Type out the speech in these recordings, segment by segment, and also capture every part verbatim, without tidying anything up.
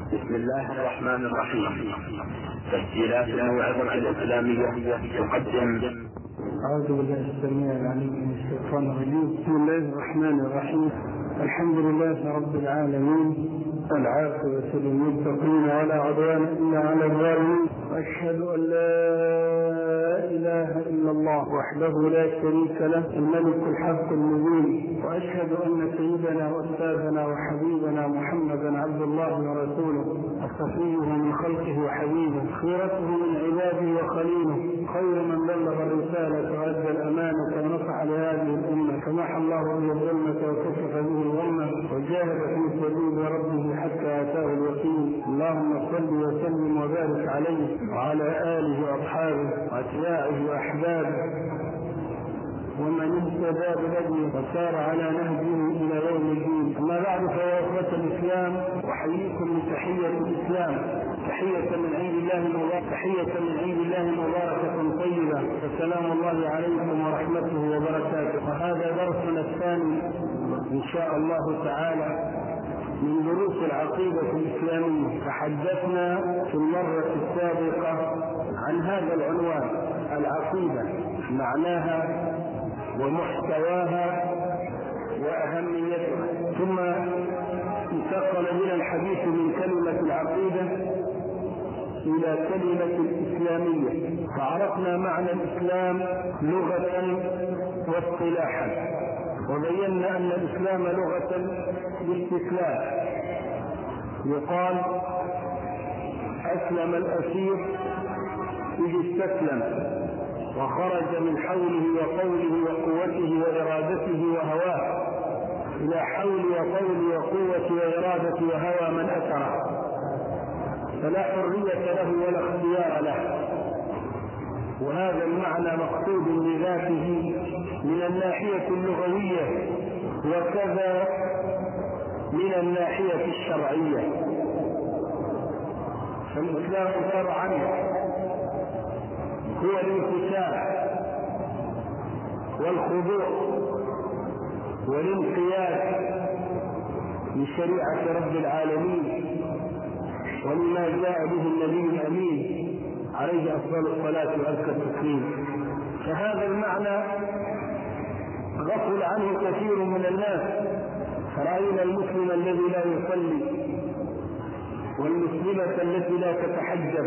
بسم الله الرحمن الرحيم. تسجيلات الموعظة الإسلامية تقدم. أعوذ بالله السميع العليم من الشيطان الرجيم. بسم الله الرحمن الرحيم. الحمد لله رب العالمين، والعاقبة للمتقين ولا عدوان إلا على الظالمين، وأشهد أن لا إله إلا الله وحده لا شريك له الملك الحق المبين، وأشهد أن سيدنا وأستاذنا وحبيبنا محمدا عبد الله ورسوله، الصفي من خلقه وحبيبه، خيرته من عباده وخليله، خير من بلغ الرسالة وأدى الأمانة ونصح لهذه الأمة، فمحى الله به الظلمة وكشف به الغمة، وجاهد في سبيل ربه حتى أتاه اليقين. اللهم صل وسلم وبارك عليه وعلى آله وأصحابه وأتباعه وأحبابه ومن اهتدى بهديه وسار على نهجه إلى يوم الدين. أما بعد، فيا إخوة الإسلام، أحييكم بتحية الإسلام، تحية من عند الله مباركة، تحية من عند الله مباركة طيبة، فسلام الله عليكم ورحمته وبركاته. وهذا درسنا الثاني إن شاء الله تعالى من دروس العقيدة الإسلامية. تحدثنا في المرة السابقة عن هذا العنوان: العقيدة، معناها ومحتواها وأهميتها. ثم انتقل بنا الحديث من كلمة العقيدة إلى كلمة الإسلامية، فعرفنا معنى الإسلام لغة واصطلاحا، وبينا أن الإسلام لغة الاستسلام. يقال أسلم الأسير إذ استسلم، وخرج من حوله وقوله وقوته وإرادته وهواه إلى حول وقول وقوة وإرادة وهوى من أثره، فلا حرية له ولا اختيار له. وهذا المعنى مقصود بذاته من الناحية اللغوية، وكذا من الناحية الشرعية. فالإسلام شرعا هو الانكسار والخضوع والانقياد لشريعة رب العالمين ولما جاء به النبي الأمين عليه أفضل الصلاة وأزكى التسليم. فهذا المعنى غفل عنه كثير من الناس. فرأينا المسلم الذي لا يصلي، والمسلمة التي لا تتحجب،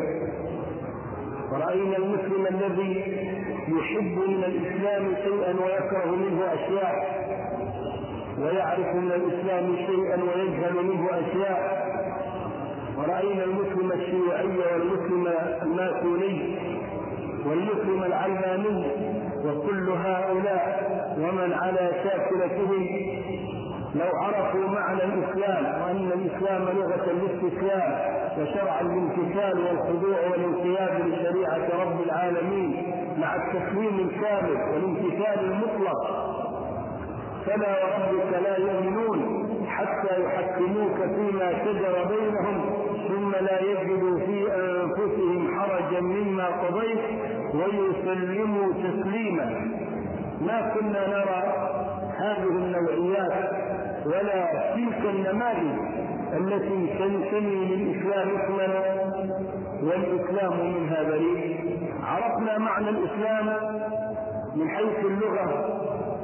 ورأينا المسلم الذي يحب من الإسلام شيئا ويكره منه أشياء، ويعرف من الإسلام شيئا ويجهل منه أشياء. ورأينا المسلم الشيوعي والمسلم الماسوني والمسلم العلماني، وكل هؤلاء ومن على شاكلتهم لو عرفوا معنى الإسلام، وأن الإسلام لغة الاستسلام وشرع الامتثال والخضوع والانقياد لشريعة رب العالمين مع التسليم الكامل والامتثال المطلق، فلا وربك لا يؤمنون حتى يحكموك فيما شجر بينهم ثم لا يجدوا في أنفسهم حرجا مما قضيت ويسلموا تسليما. ما كنا نرى هذه النوعيات ولا تلك النماذج التي تنتمي للإسلام اسما والإسلام منها بريء. عرفنا معنى الإسلام من حيث اللغة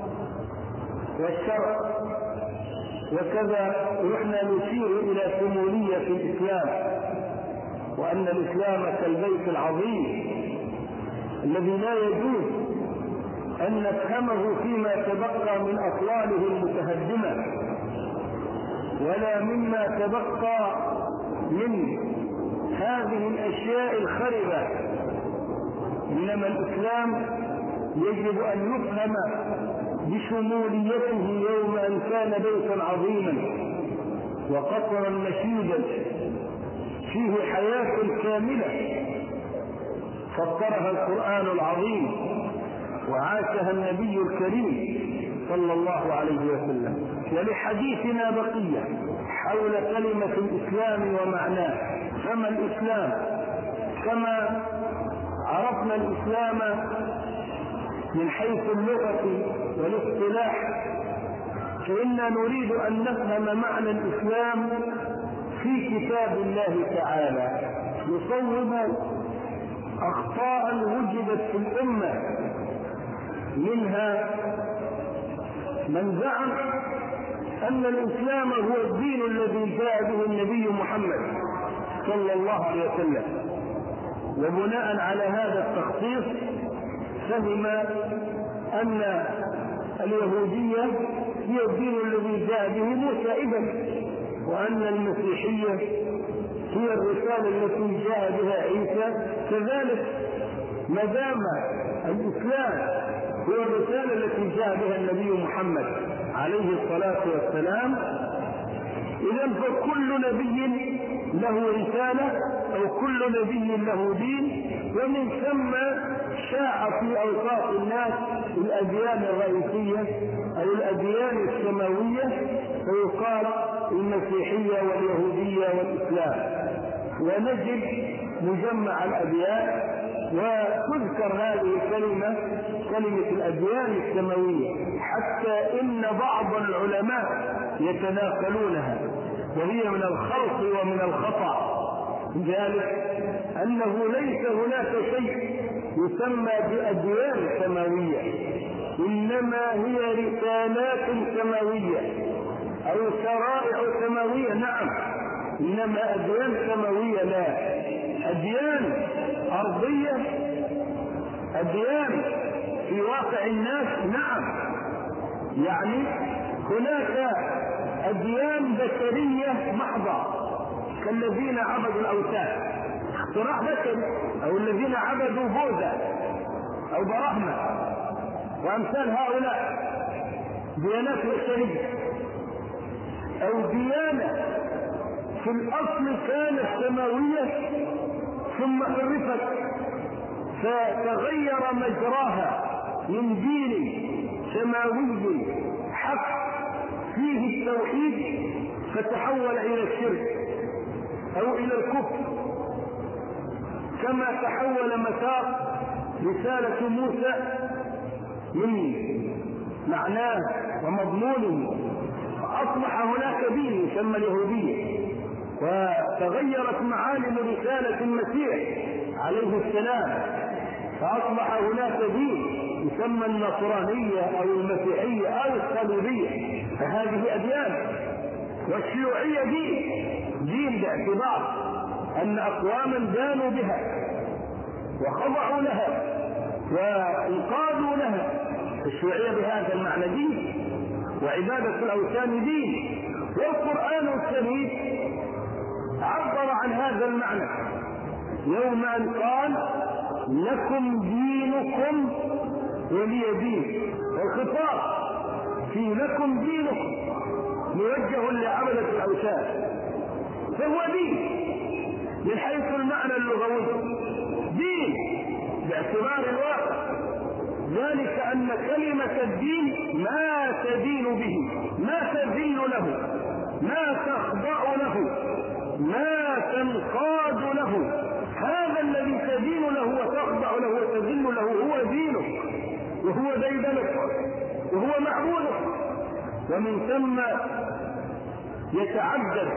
والشرع، وكذا رحنا نشير إلى شمولية الإسلام، وأن الإسلام كالبيت العظيم الذي لا يجوز أن نفهمه فيما تبقى من أطلاله المتهدمة ولا مما تبقى من هذه الأشياء الخربة، إنما الإسلام يجب أن يفهم بشموليته يوم أن كان بيتا عظيما وقصرا مشيدا فيه حياة كاملة فطرها القرآن العظيم وعاشها النبي الكريم صلى الله عليه وسلم. ولحديثنا بقية حول كلمة الإسلام ومعناه. فما الإسلام؟ كما عرفنا الإسلام من حيث اللغة والاصطلاح، فإننا نريد أن نفهم معنى الإسلام في كتاب الله تعالى يصوب أخطاء وجدت في الأمة. منها من زعم أن الإسلام هو الدين الذي جاء به النبي محمد صلى الله عليه وسلم، وبناء على هذا التخصيص فهم أن اليهودية هي الدين الذي جاء به موسى إذن، وأن المسيحية هي الرسالة التي جاء بها عيسى كذلك. ما دام الإسلام هو الرسالة التي جاء بها النبي محمد عليه الصلاة والسلام، إذن فكل نبي له رسالة أو كل نبي له دين، ومن ثم شاع في أوساط الناس الأديان الرئيسية أو الأديان السماوية، فيقال المسيحية واليهودية والإسلام، ونجد مجمع الأديان وتذكر هذه الكلمة كلمة الأديان السماوية، حتى إن بعض العلماء يتناقلونها، وهي من الخلط ومن الخطأ، ذلك أنه ليس هناك شيء يسمى بأديان سماوية، إنما هي رسالات سماوية أو شرائع سماوية. نعم، إنما أديان سماوية لا. أديان أرضية، أديان في واقع الناس، نعم، يعني هناك أديان بشرية محضة كالذين عبدوا الأوثان، اختراع بشري، أو الذين عبدوا بوذا أو برهمة وأمثال هؤلاء، ديانات بشرية. أو ديانة في الأصل كانت سماوية ثم حرفت فتغير مجراها من دين سماوي حق فيه التوحيد فتحول إلى الشرك أو إلى الكفر، كما تحول مسار رسالة موسى من معناه ومضمونه، فأصبح هناك دين يسمى اليهودية، وتغيرت معالم رسالة المسيح عليه السلام فأصبح هناك دين يسمى النصرانية أو المسيحية أو الصليبية، فهذه أديان. والشيوعية دين دين باعتبار أن أقواما دانوا بها وخضعوا لها وانقادوا لها. الشيوعية بهذا المعنى دين، وعبادة الأوثان دين، والقرآن الكريم عبر عن هذا المعنى يوم أن قال لكم دينكم ولي دين، والخطاب في لكم دينكم موجه لعبدة الأوثان، فهو دين من حيث المعنى اللغوي، دين باعتبار الواقع، ذلك أن كلمة الدين ما تدين به، ما تذل له، ما تخضع له، ما تنقاد له. هذا الذي تدين له وتخضع له وتذل له هو دينك وهو ديدنك وهو معبودك. ومن ثم يتعدد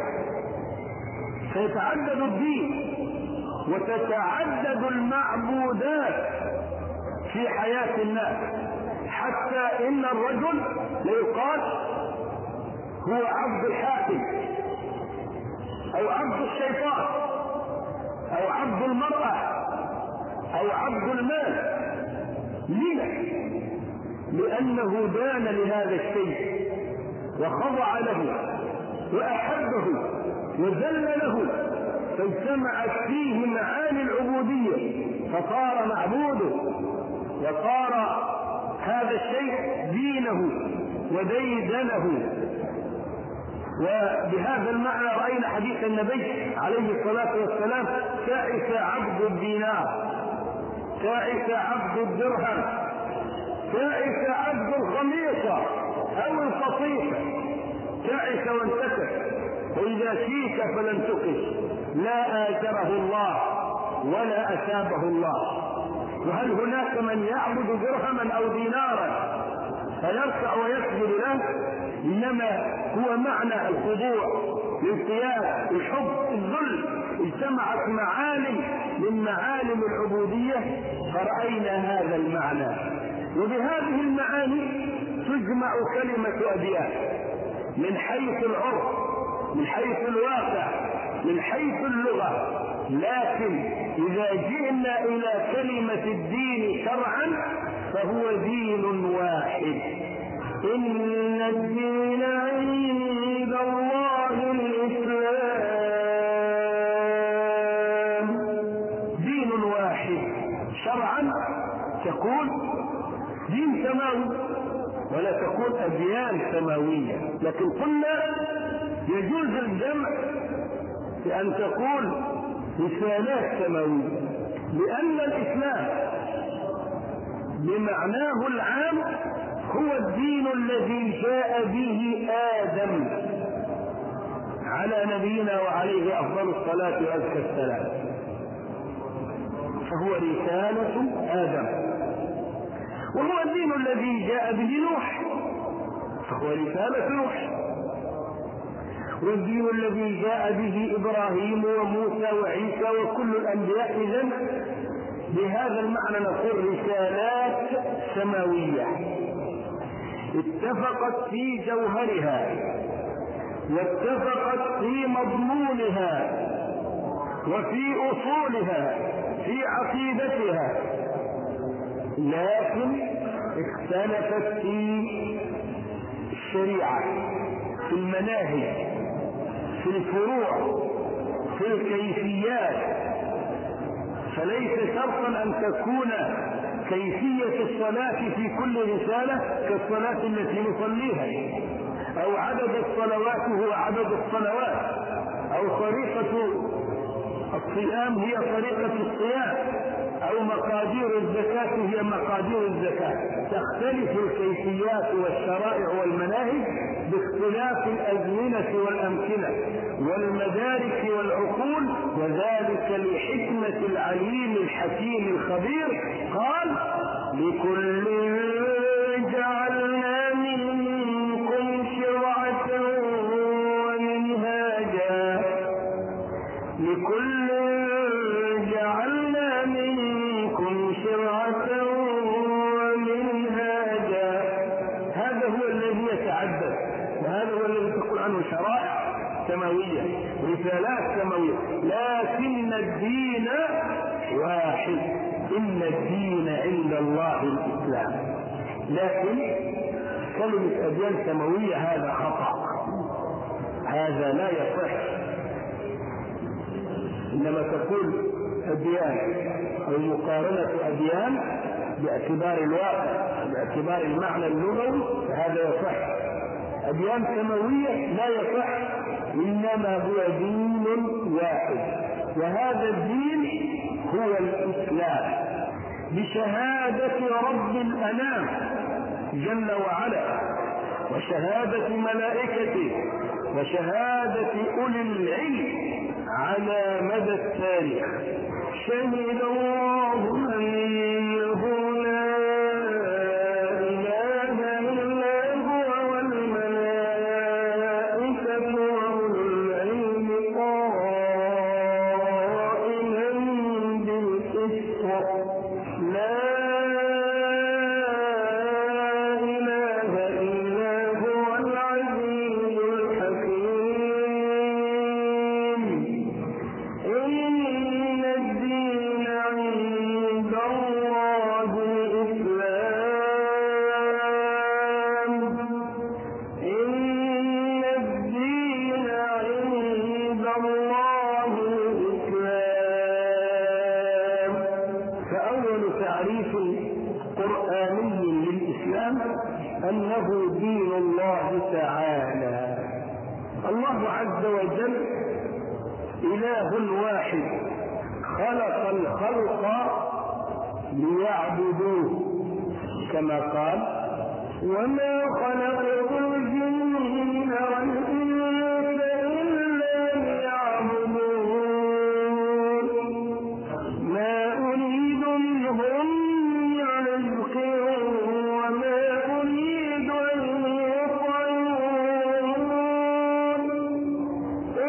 فيتعدد الدين وتتعدد المعبودات في حياة الناس، حتى إن الرجل ليقال هو عبد الحاكم أو عبد الشيطان أو عبد المرأة أو عبد المال. ليه؟ لأنه دان لهذا الشيء وخضع له وأحبه وذل له، فاجتمعت فيه معاني العبودية فصار معبوده وصار هذا الشيء دينه وديدنه. وبهذا المعنى رأينا حديث النبي عليه الصلاة والسلام: تعس عبد الدينار، تعس عبد الدرهم، تعس عبد الخميصة أو القطيفة، تعس وانتكس، وإذا شيك فلن تقش، لا آجره الله ولا أثابه الله. وهل هناك من يعبد درهما أو دينارا فيركع ويسجد له؟ إنما هو معنى الخضوع الانقياد، الحب، الذل، اجتمعت معاني من معالم العبودية فرأينا هذا المعنى. وبهذه المعاني تجمع كلمة أديان من حيث العرف، من حيث الواقع، من حيث اللغة. لكن إذا جئنا إلى كلمة الدين شرعا فهو دين واحد. إن الدين عند الله الإسلام، دين واحد. شرعا تكون دين سماوي ولا تكون أديان سماوية، لكن قلنا يجوز الجمع بأن تكون رسالات سماوية، لأن الإسلام بمعناه العام هو الدين الذي جاء به آدم على نبينا وعليه أفضل الصلاة وأزكى السلام، فهو رسالة آدم. وهو الدين الذي جاء به نوح فهو رسالة نوح. والدين الذي جاء به إبراهيم وموسى وعيسى وكل الأنبياء. إذن بهذا المعنى نقول رسالات سماوية اتفقت في جوهرها واتفقت في مضمونها وفي أصولها في عقيدتها، لكن اختلفت في الشريعة، في المناهج، في الفروع، في الكيفيات. فليس شرطا أن تكون كيفية الصلاة في كل رسالة كالصلاة التي نصليها، أو عدد الصلوات هو عدد الصلوات، أو طريقة الصيام هي طريقة الصيام، أو مقادير الزكاة هي مقادير الزكاة. تختلف الكيفيات والشرائع والمناهج باختلاف الأزمنة والأمكنة والمدارك والعقول، وذلك لحكمة العليم الحكيم الخبير. قال: لكل جعلنا منكم شرعة ومنهاجا، لكل جعلنا منكم شرعة ومنهاجا. هذا هو الذي يتعدد، وهذا هو الذي تقول عنه شرائع سماوية، رسالات سماوية. لكن الدين واحد، إن الدين عند الله الإسلام. لكن كلمة أديان سماوية هذا خطأ، هذا لا يصح. إنما تقول أديان أو مقارنة أديان باعتبار الواقع، باعتبار المعنى اللغوي، فهذا يصح. أديان سماوية لا يصح، إنما هو دين واحد، وهذا الدين هو الإسلام بشهادة رب الأنام جل وعلا، وشهادة ملائكته، وشهادة أولي العلم على مدى التاريخ. شهد الله أنه لا إله إلا هو والملائكة وأولو العلم قائما بالقسط، لا إله إلا هو العزيز الحكيم. إن الدين عند الله الإسلام، إن الدين عند الله الإسلام. فأول تعريف قرآني للإسلام أنه دين الله تعالى. الله عز وجل إله واحد خلق الخلق ليعبدوه، كما قال: وما خلقت الجن والإنس إلا ليعبدون، ما أريد منهم من رزق وما أريد أن يطعمون،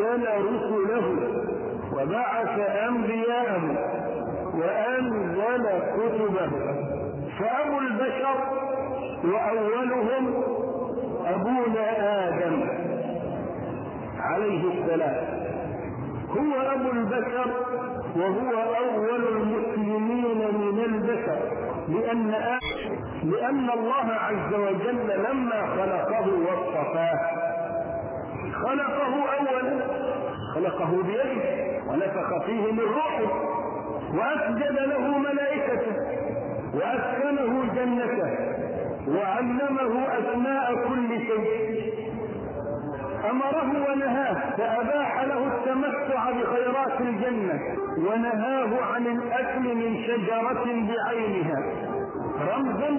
أرسل رسله وبعث أنبياءه وأنزل كتبه. فأبو البشر وأولهم أبونا آدم عليه السلام هو أبو البشر، وهو أول المسلمين من البشر، لأن لأن الله عز وجل لما خلقه واصطفاه خلقه أولا، خلقه بيده ونفخ فيه من روحه وأسجد له ملائكته وأسكنه جنته وعلمه أسماء كل شيء، أمره ونهاه، فأباح له التمتع بخيرات الجنة ونهاه عن الأكل من شجرة بعينها، رمز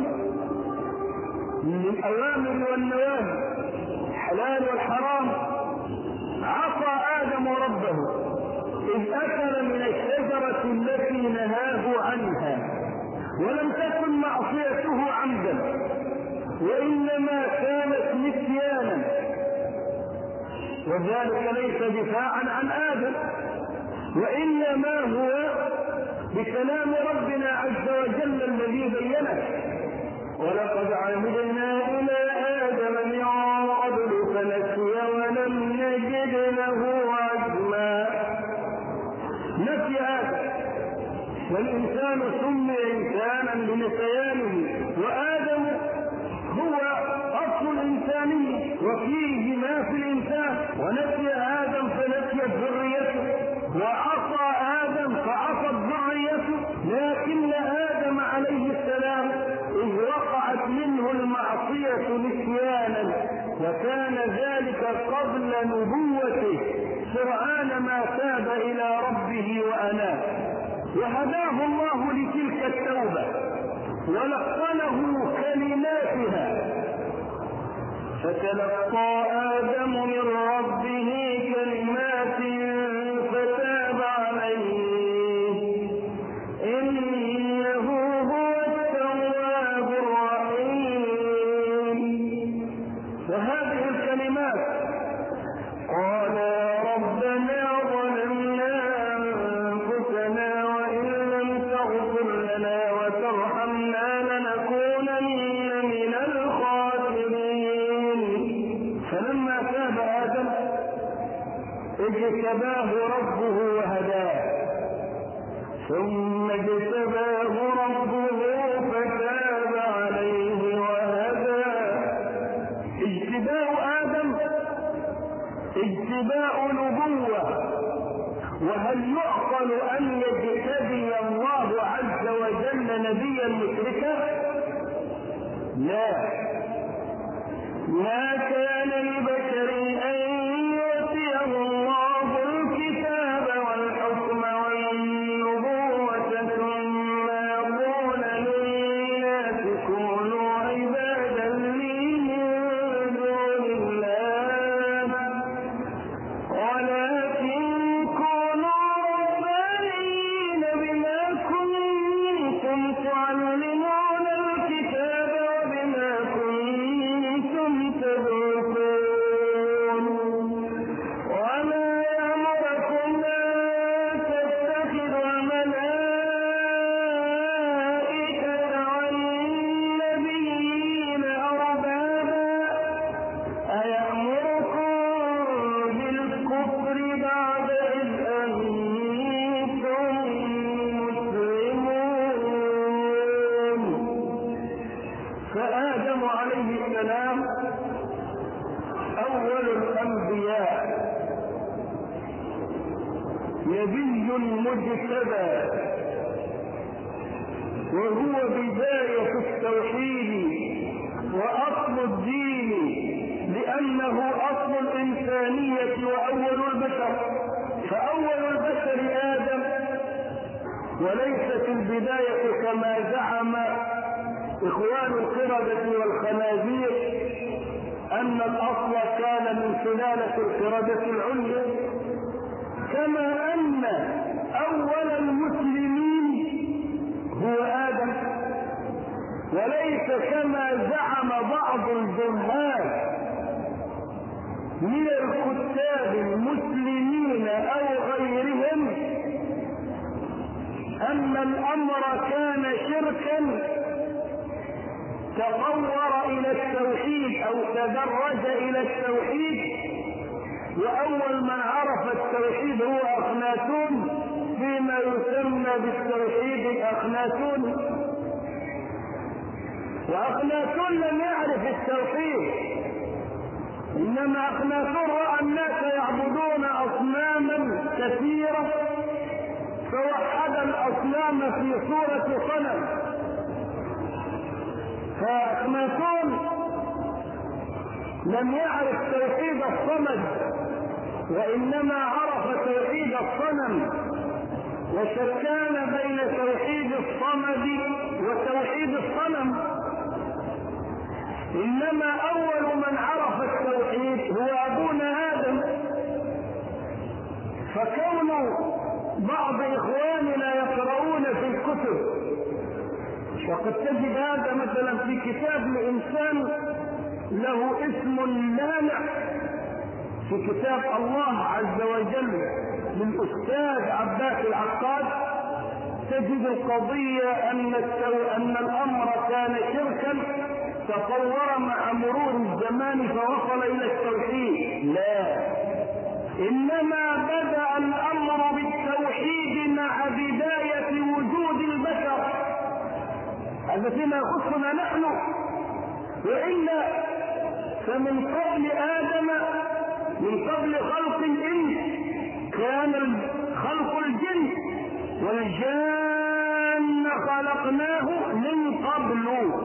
للأوامر والنواهي، الحلال والحرام. عصى آدم ربه إذ أكل من الشجرة التي نهاه عنها، ولم تكن معصيته عمدا وإنما كانت نسيانا، وذلك ليس دفاعا عن آدم، وإنما هو بكلام ربنا عز وجل الذي بينه: ولقد عهدنا إلى آدم من قبل فنسي ولم نجد له عزما. نسي آدم، والإنسان سمي إنسانا لنسيانه، وآدم هو أصل الإنسانية وفيه ما في الإنسان، ونسي آدم فنسيت ذريته، وعصى آدم فعصت ذريته، لكن آدم عليه السلام إذ وقعت منه المعصية نسيانا، وكان ذلك قبل نبوته، سرعان ما تاب إلى ربه وأناب، وهداه الله لتلك التوبة ولقنه كلماتها. فتلقى آدم من ربه كلمات فتاب عليه إنه هو التواب الرحيم. وهذه الكلمات قال ربنا ظلمنا أنفسنا وإن لم تغفر لنا وترحمنا لنكونن من الخاسرين. فلما تاب آدم اجتباه ربه وهداه، ثم اجتباه ربه فتاب عليه وهداه. اجتباء آدم اجتباء نبوة، وهل يعقل أن يجتبي الله عز وجل نبيا مشركا؟ لا، ما كان لبشر أن يؤتيه الله الكتاب والحكم والنبوة ثم يقول للناس كونوا عبادا لي من دون الله، ولكن كونوا ربانيين بما كنتم تعلمون الكتاب وبما كنتم تدرسون، وما يأمركم أن تتخذوا الملائكة والنبيين أربابا أيأمركم بالكفر بعد إذ أنتم مسلمون. فآدم عليه السلام أول الأنبياء، نبي مجتبى، وهو بداية التوحيد وأصل الدين، لأنه أصل الإنسانية وأول البشر. فأول البشر آدم، وليست البداية كما زعم إخوان القردة والخنازير أن الأصل كان من سلالة القردة العليا، كما أن أول المسلمين هو آدم، وليس كما زعم بعض الجهال من الكتاب المسلمين أو غيرهم أن الأمر كان شركا تطور إلى التوحيد أو تدرج إلى التوحيد، وأول من عرف التوحيد هو أخناتون فيما يسمى بالتوحيد الأخناتوني. وأخناتون لم يعرف التوحيد، إنما أخناتون رأى الناس يعبدون أصناما كثيرة فوحد الأصنام في صورة صنم. فأخناتون لم يعرف توحيد الصمد، وإنما عرف توحيد الصنم، وشتان بين توحيد الصمد وتوحيد الصنم. إنما أول من عرف التوحيد هو أبونا آدم. فكون بعض إخواننا يقرؤون في الكتب، وقد تجد هذا مثلا في كتاب لإنسان له اسم لامع في كتاب الله عز وجل للأستاذ عباس العقاد، تجد القضية أن, أن الأمر كان شركا تطور مع مرور الزمان فوصل إلى التوحيد. لا، إنما بدأ الأمر بالتوحيد مع بداية وجود البشر، هذا فيما يخصنا نحن. وإلا فمن قبل آدم، من قبل خلق الإنس، كان خلق الجن، والجن خلقناه من قبل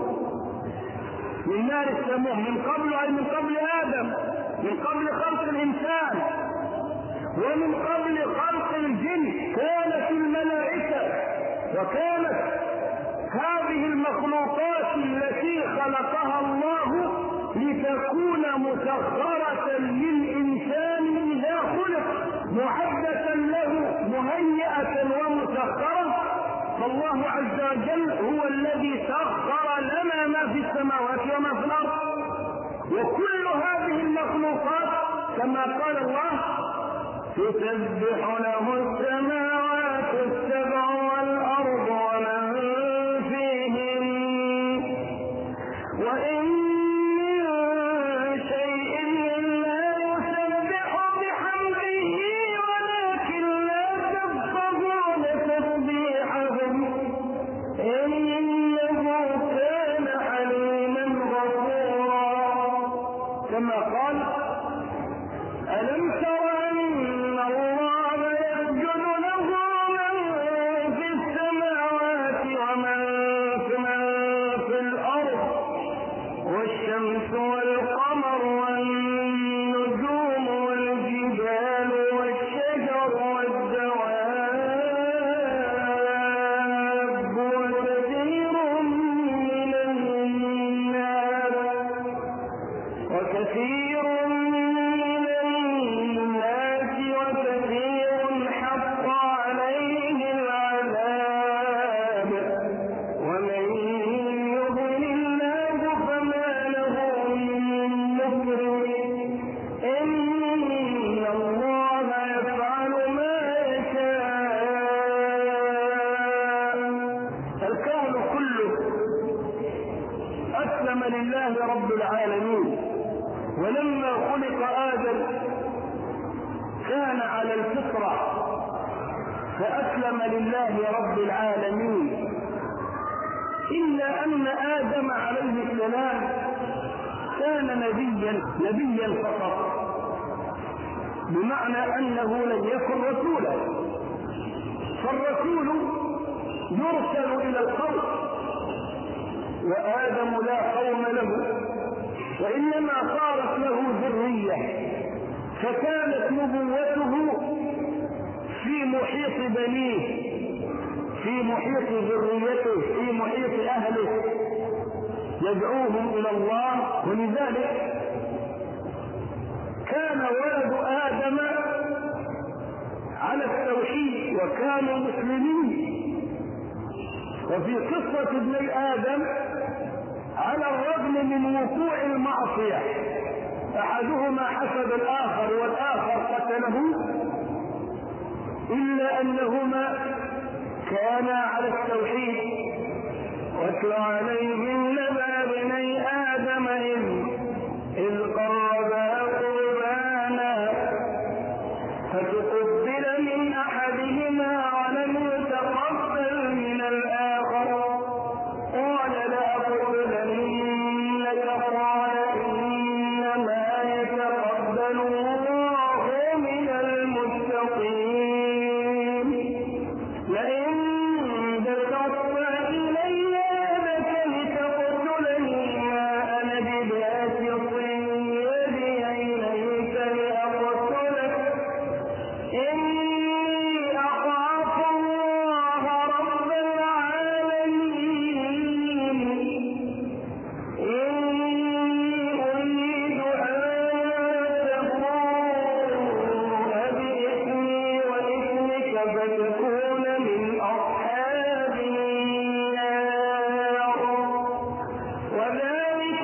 من نار السموم. من قبل أي من قبل آدم، من قبل خلق الإنسان، ومن قبل خلق الجن كانت الملائكة. وكانت هذه المخلوقات التي خلقها الله لتكون مسخرة للإنسان إذا خلق، معدة له، مهيئة ومسخرة. فالله عز وجل هو الذي سخر لنا ما في السماوات وما في الأرض. وكل هذه المخلوقات كما قال الله: تسبح له السماوات السبع والأرض ومن فيهن وإن من شيء إلا يسبح بحمده ولكن لا تفقهون تسبيحهم إنه كان حليما غفورا. كما قال: ألم تر أن الله يسجد له من في السماوات ومن في الأرض والشمس والقمر والنجوم والجبال والشجر والدواب وكثير من الناس وكثير من الناس وكثير حق عليه العذاب ومن يضلل الله فما له من مكرم إن الله يفعل ما يشاء. الكون كله أسلم لله رب العالمين، ولما خلق آدم كان على الفطرة فأسلم لله رب العالمين، إلا أن آدم عليه السلام كان نبيا نبيا فقط، بمعنى أنه لم يكن رسولا. فالرسول يرسل إلى القوم، وآدم لا قوم له، وإنما صارت له ذرية، فكانت نبوته في محيط بنيه، في محيط ذريته، في محيط أهله، يدعوهم إلى الله. ولذلك كان ولد آدم على التوحيد وكانوا مسلمين. وفي قصة ابني آدم على الرغم من وقوع المعصية أحدهما حسد الآخر والآخر قتله، إلا أنهما كانا على التوحيد. واتل عليهم نبأ ابني آدم إذ إذ قربا قربانا فتقبل من أحدهما ولم يتقبل من الآخر قال لأقتلنك قال إنما يتقبل الله من المتقين لئن بسطت إلي يدك لتقتلني ما أنا بباسط يدي إليك لأقتلك إني أخاف الله رب العالمين إني أريد أن تبوء بإثمي وإثمك فتكون من أصحاب النار وذلك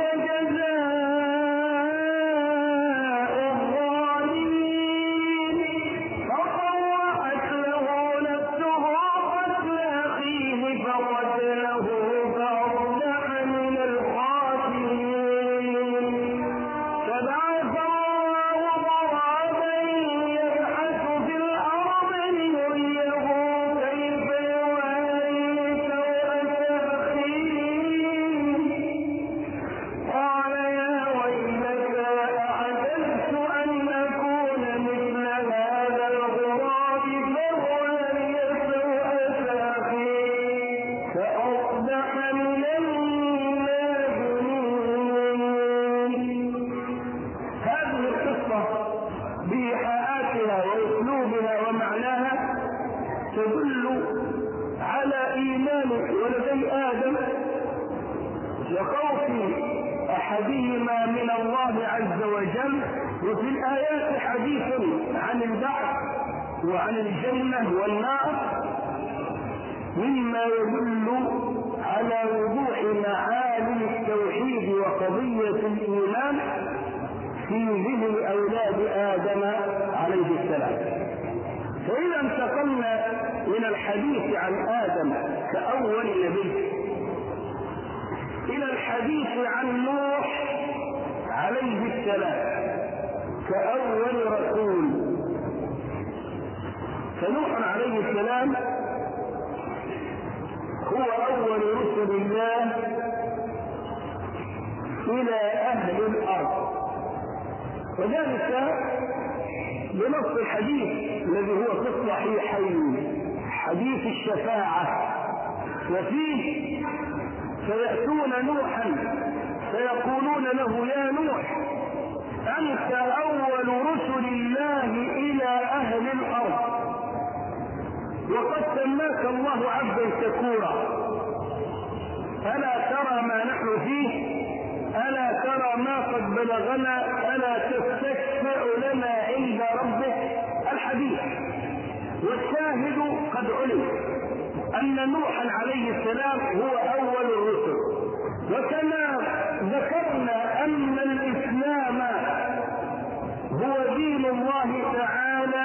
جزاء الظالمين. فطوعت له نفسه قتل أخيه فقتله فأصبح من الخاسرين. فبعث الله غرابا يبحث في الأرض ليريه كيف يواري سوءة أخيه قال يا ويلتى أعجزت أن أكون مثل هذا الغراب فأواري سوءة أخي فأصبح من النادمين. هذه القصة بإيحاءاتها وأسلوبها ومعناها تدل على إيمان ولدي آدم وخوف أحدهما من الله عز وجل. وفي الآيات حديث عن البعث وعن الجنة والنار مما يدل على وضوح معالم التوحيد وقضية الإيمان في ذهن أولاد آدم عليه السلام. فإذا انتقلنا من الحديث عن آدم كأول نبي إلى الحديث عن نوح عليه السلام كأول رسول. فنوح عليه السلام هو أول رسل الله إلى أهل الأرض، وذلك بنص الحديث الذي هو في الصحيحين حديث الشفاعة. وفيه فيأتون نوحا فيقولون له يا نوح أنت أول رسل الله إلى أهل الأرض وقد سماك الله عبدا شكورا ألا ترى ما نحن فيه ألا ترى ما قد بلغنا ألا تستشفع لنا عند ربك الحديث. والشاهد قد علم أن نوحا عليه السلام هو أول الرسل. وكما ذكرنا أن الإسلام هو دين الله تعالى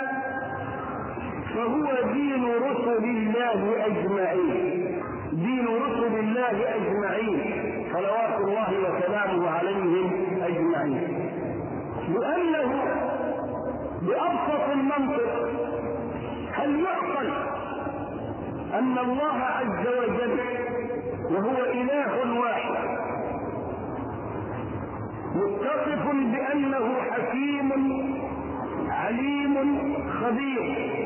فهو دين رسل الله أجمعين دين رسل الله أجمعين صلوات الله وسلامه عليهم أجمعين. لأنه بأبسط المنطق هل يعقل أن الله عز وجل وهو إله واحد متصف بأنه حكيم عليم خبير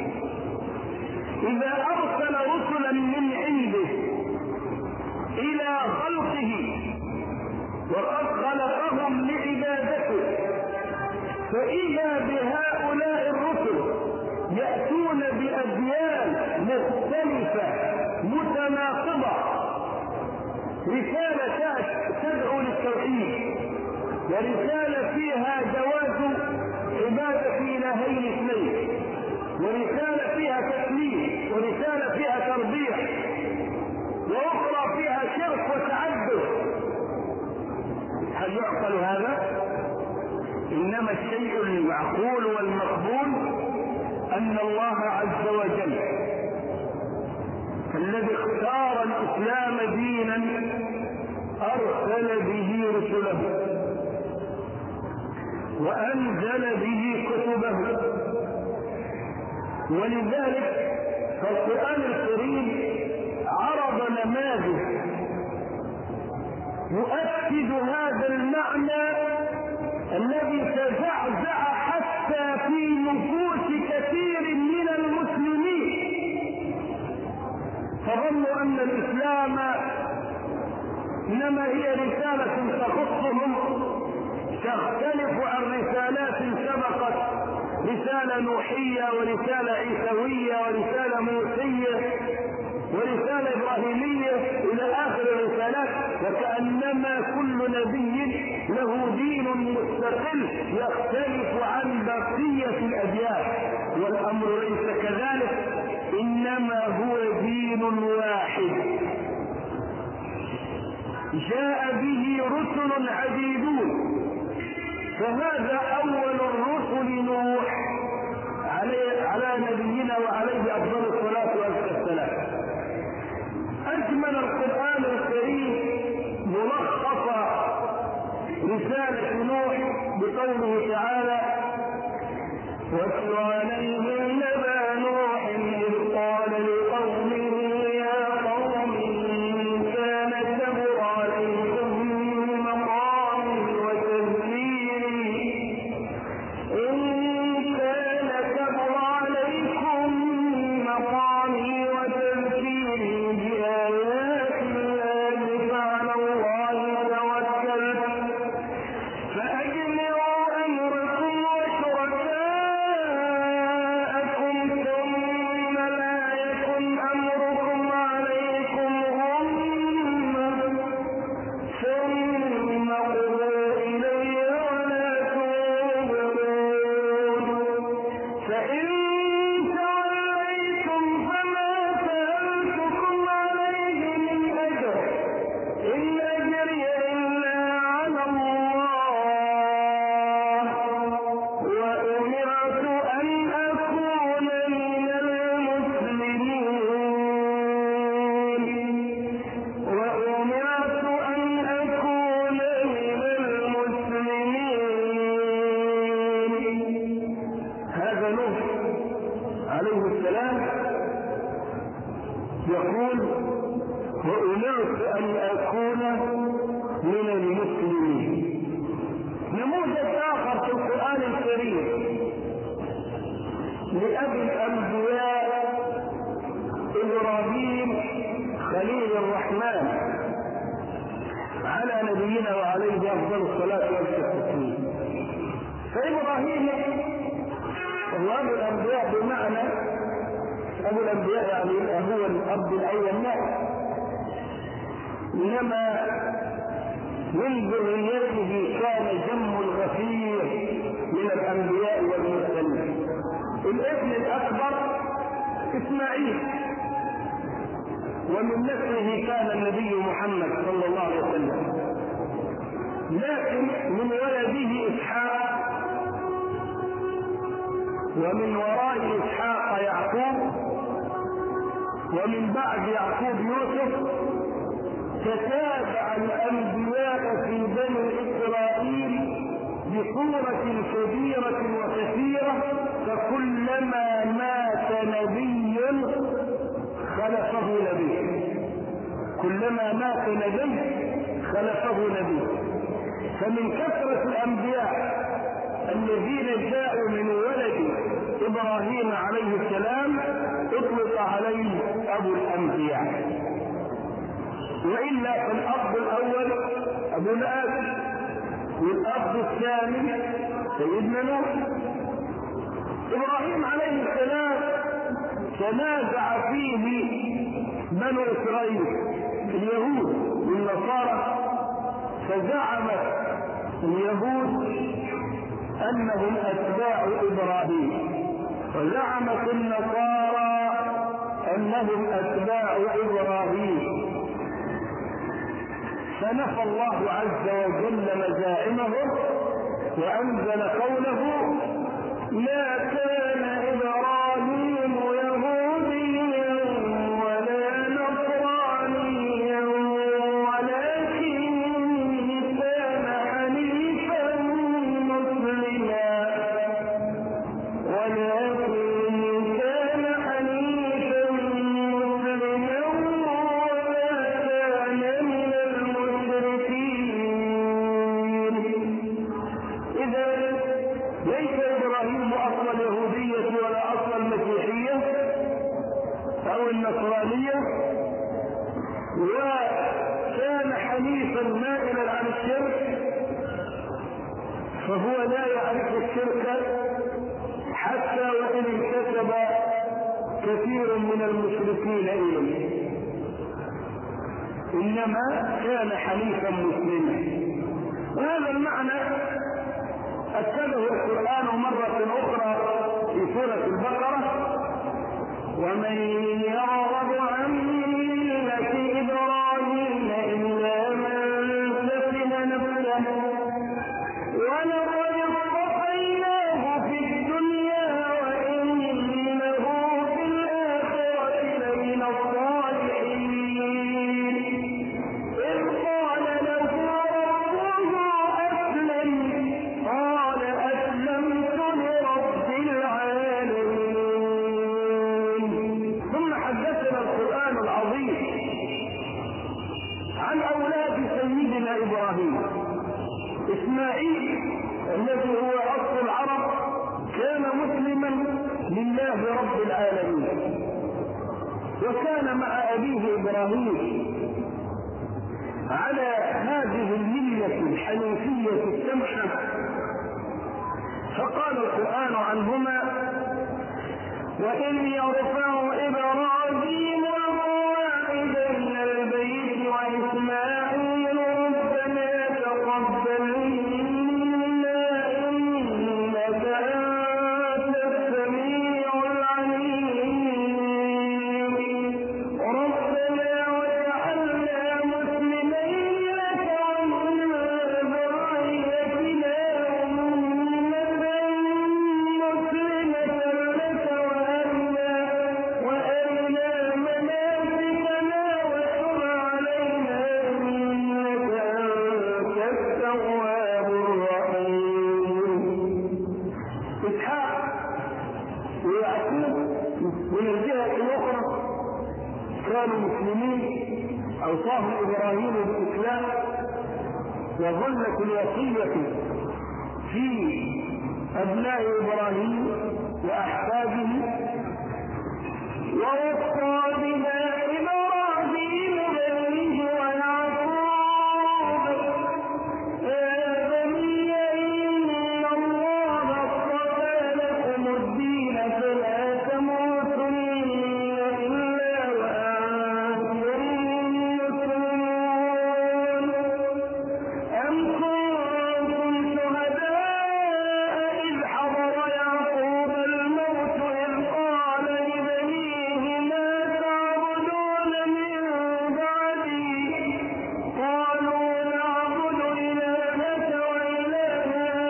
إذا أرسل رسلا من عنده إلى خلقه وقد خلقهم لعبادته فإذا بهؤلاء الرسل يأتون بأديان مختلفة متناقضة رسالة تدعو للتوحيد ورسالة فيها جواز عبادة إلهين اثنين ورسالة فيها تسليم ورسالة فيها تربية وأخرى فيها شرك وتعدد، هل يعقل هذا؟ الإسلام دينا أرسل به رسله وأنزل به كتبه. ولذلك فالقرآن الكريم عرض نماذج يؤكد هذا المعنى الذي تزعزع حتى في نفوس كثير من المسلمين، فظنوا أن الإسلام إنما هي رسالة تخصهم تختلف عن رسالات سبقت، رسالة نوحية ورسالة عيسوية ورسالة موسية ورسالة إبراهيمية إلى آخر الرسالات، وكأنما كل نبي له دين مستقل يختلف عن بقية الأديان، والأمر ليس كذلك، إنما هو دين واحد جاء به رسل عديدون. فهذا أول الرسل نوح عليه على نبينا وعليه أفضل الصلاة والسلام. أجمل القرآن الكريم ملخص رسالة نوح بقوله تعالى: واتل عليهم نبأ نوح إذ قال لقومه يا قوم إن كان كبر عليكم مقامي وتذكيري إن كان كبر عليكم مقامي وتذكيري بآيات الله فعلى الله توكلت فأجمعوا أمركم وشركاءكم ثم لا يكن أمركم عليكم غمة ثم قضوا إلي ولا تنظرون فإن توليتم فما سألتكم عليه من أجر إن أجري إلا على الله وأمرت أن أكون من المسلمين وأمرت أن أكون من المسلمين. هذا نوح عليه السلام يقول: وأمرت أن أكون من المسلمين. نموذج آخر في القرآن الكريم لأبي الأنبياء إبراهيم خليل الرحمن على نبينا وعليه أفضل الصلاة والتسليم. فإبراهيم هو أبو الأنبياء، بمعنى أبو الأنبياء يعني هو الأب الأول له، إنما من ذريته كان جم الغفير من الأنبياء والمرسلين. الابن الأكبر إسماعيل، ومن نسله كان النبي محمد صلى الله عليه وسلم، لكن من ولده إسحاق، ومن وراء إسحاق يعقوب، ومن بعد يعقوب يوسف. تتابع الأنبياء في بني إسرائيل بصورة كبيرة وكثيرة، فكلما مات نبي خلفه نبي، كلما مات نبي خلفه نبي. فمن كثرة الأنبياء الذين جاءوا من ولد إبراهيم عليه السلام اطلق عليه أبو الأنبياء، وإلا فالأب الأول أبو الآدم، والأب الثاني سيدنا نوح. إبراهيم عليه السلام تنازع فيه بنو إسرائيل اليهود والنصارى، فزعمت اليهود أنهم أتباع إبراهيم، وزعمت النصارى أنهم أتباع إبراهيم، فنفى الله عز وجل مزاعمهم وأنزل قوله: ما كان إبراهيم يهوديا ولا نصرانيا الجاهلية وكان حنيفا مائلا عن الشرك، فهو لا يعرف الشرك حتى وإن انتسب كثير من المشركين إليه، إنما كان حنيفا مسلما. وهذا المعنى أكده القرآن مرة أخرى في سورة البقرة: ومن يرغب عن ملة إبراهيم إلا من سفه نفسه ولقد اصطفيناه في الدنيا وإنه في الآخرة لمن الصالحين إذ قال له ربه أسلم قال أسلمت لرب العالمين. ثم حدثنا القرآن العظيم عن أولاد سيدنا إبراهيم. إسماعيل الذي هو أصل العرب كان مسلما لله رب العالمين، وكان مع أبيه إبراهيم على هذه الملة الحنيفية السمحة. فقال القرآن عنهما: وإذ يرفع إبراهيم القواعد من البيت وإسماعيل ربنا تقبل منا إنك أنت السميع العليم ربنا وجعلنا مسلمين لك ومن ذريتنا أمة مسلمة لك وأرنا مناسكنا وتب علينا إنك أنت التواب الرحيم. إسحاق ويعقوب من الجهة الأخرى كانوا مسلمين، أوصاهم إبراهيم بالإسلام، وظلت الوصية في أبناء إبراهيم وأحفاده. ووصى بها إبراهيم بنيه ويعقوب يا بني إن الله اصطفى لكم الدين فلا تموتن إلا وأنتم مسلمون. أم كنتم شهداء إذ حضر يعقوب الموت إذ قال لبنيه ما تعبدون من بعدي قالوا نعبد إلهك وإله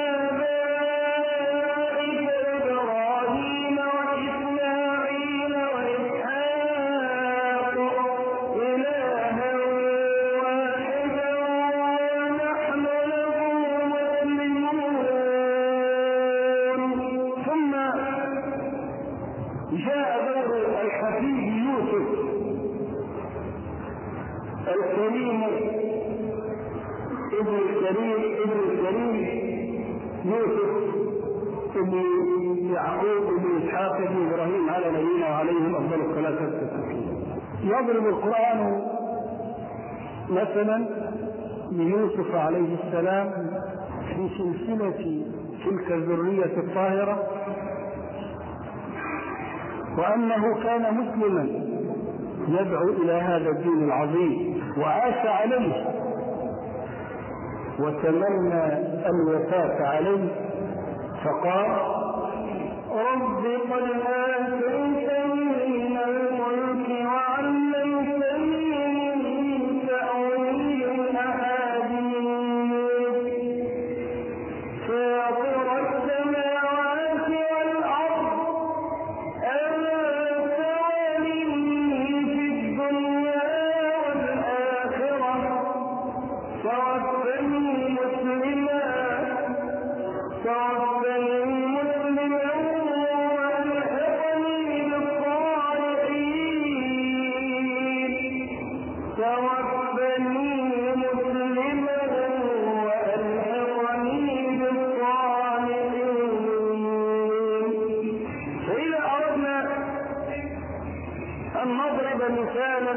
آبائك إبراهيم وإسماعيل وإسحاق إلها واحدا ونحن له مسلمون. ثم جاء دور الحفيد يوسف الكريم ابن الكريم ابن الكريم يوسف ابن يعقوب ابن اسحاق ابن ابراهيم على نبينا وعليهم افضل الصلاه والتسليم. يضرب القران مثلا ليوسف عليه السلام في سلسله تلك الذريه الطاهره، وأنه كان مسلما يدعو إلى هذا الدين العظيم وعاش عليه وتمنى الوفاة عليه، فقال: رب قد آتيتني من الملك وعلمتني من تأويل الأحاديث فاطر السماوات والأرض أنت ولي في الدنيا والآخرة توفني مسلما توفني مسلما وألحقني كان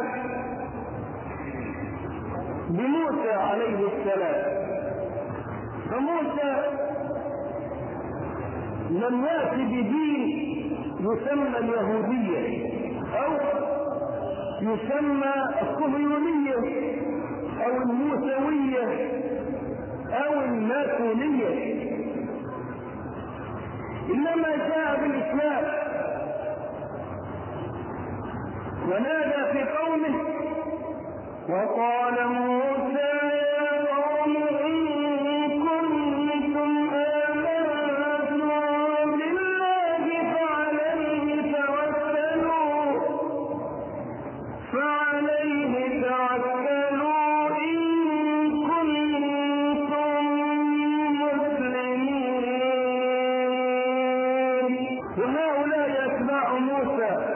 بموسى عليه السلام. فموسى لم يأتي بدين يسمى اليهودية أو يسمى الصهيونية أو الموسوية أو الماسونية، إنما جاء بالإسلام ونادى في قومه وقال موسى يا قوم إن كنتم آمنتم بالله فعليه توكلوا فعليه توكلوا إن كنتم مسلمين. وهؤلاء أتباع موسى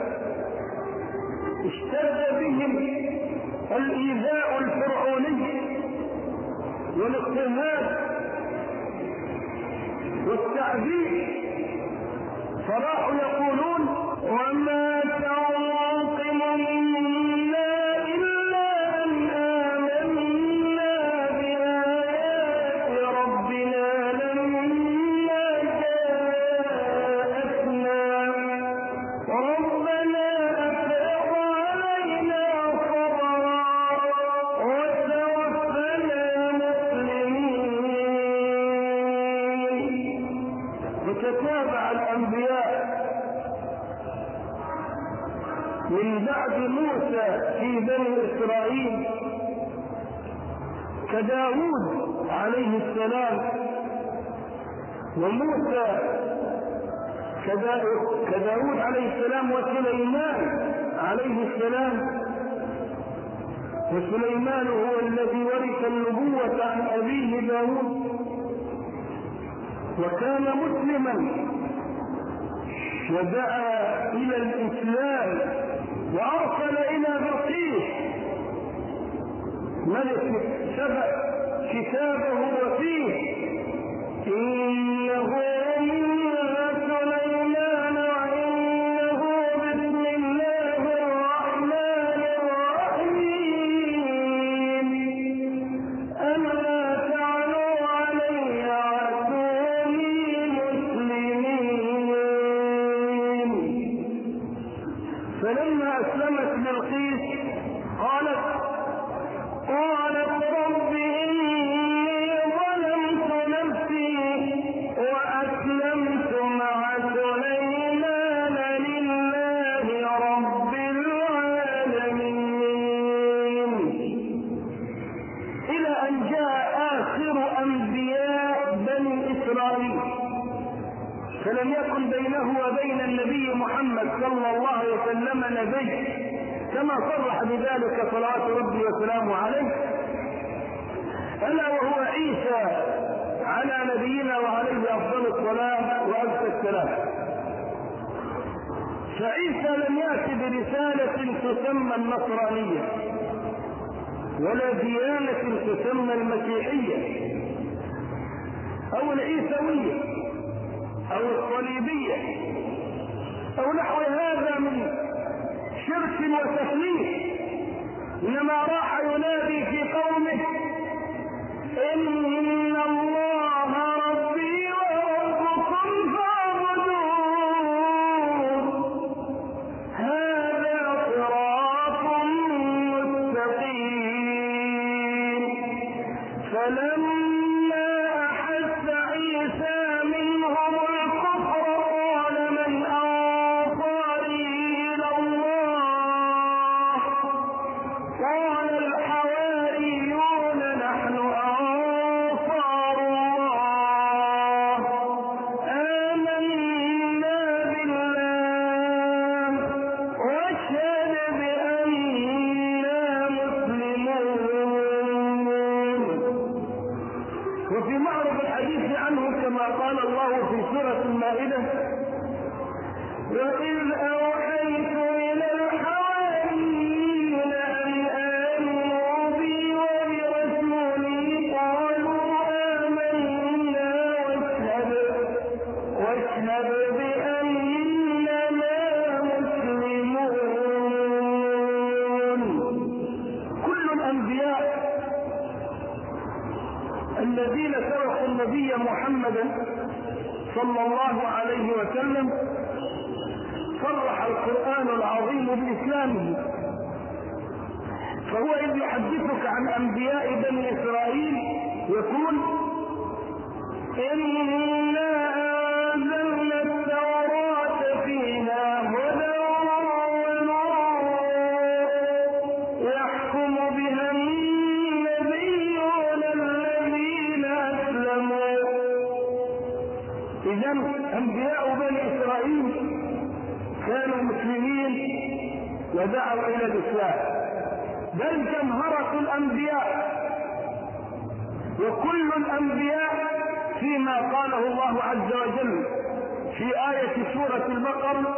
اشتد بهم الإيذاء الفرعوني والاضطهاد والتعذيب، فراحوا يقولون وما تنقم منا إلا أن آمنا بآيات ربنا لما جاءتنا ربنا أفرغ علينا صبرا وتوفنا مسلمين. وتتابع الأنبياء من بعد موسى في بني إسرائيل كداود عليه السلام، وموسى كداود عليه السلام، وسليمان عليه السلام. وسليمان هو الذي ورث النبوة عن أبيه داود وكان مسلما ودعا إلى الإسلام وأرسل إلى بلقيس ملك سبأ كتابه وفيه إنه من سليمان وإنه بسم الله الرحمن الرحيم ألا تعلوا علي وأتوني مسلمين. فلما أسلمت بلقيس قالت قالت رب إني ظلمت نفسي وأسلمت مع سليمان لله رب العالمين. إلى أن جاء آخر أنبياء بني إسرائيل، فلم يكن بينه وبين النبي محمد صلى الله عليه وسلم نبي كما صرح بذلك صلوات ربي وسلامه عليه، ألا وهو عيسى على نبينا وعليه أفضل الصلاة وأزكى السلام. فعيسى لم يأتي برسالة تسمى النصرانية ولا ديانة تسمى المسيحية أو العيسوية أو الصليبية أو نحو هذا من شرك وتثليث، إنما راح ينادي في قومه إن الله ربي وربكم فاعبدوه هذا صراط مستقيم. فلما أحس عيسى منهم الكفر قال من أنصاري إلى الله قال الحواريون نحن أنصار الله آمنا بالله واشهد بأننا مسلمون. الذين سبقوا النبي محمدا صلى الله عليه وسلم صرح القرآن العظيم بإسلامه. فهو إذ يحدثك عن أنبياء بني إسرائيل يقول: إنا أنزلنا التوراة فيها هدى ونور يحكم بها النبيون الذين أسلموا. إذن أنبياء بني إسرائيل كانوا مسلمين ودعوا إلى الإسلام، بل جمهرة الأنبياء وكل الأنبياء فيما قاله الله عز وجل في آية سورة البقرة: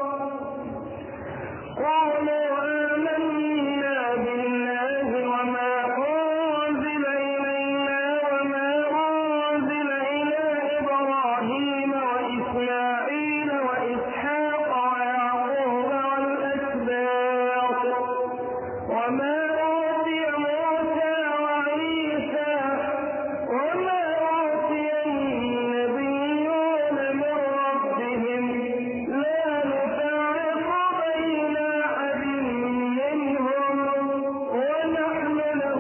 قالوا آمنا بالله وما أنزل إلينا وما أنزل إلى إبراهيم وإسماعيل وإسحاق ويعقوب والأسباط وما أوتي موسى وعيسى وما أوتي النبيون من ربهم لا نفرق بين أحد منهم ونحن له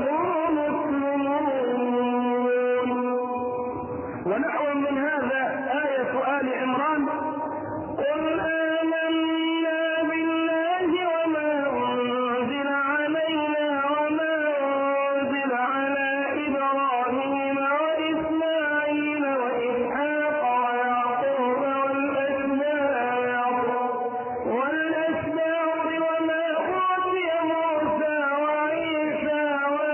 مسلمون. ونحو من هذا آية آل عمران: قل آمنا بالله وما أنزل علينا وما أنزل على إبراهيم وإسماعيل وإسحاق ويعقوب والأسباط والأسباط وما أوتي موسى وعيسى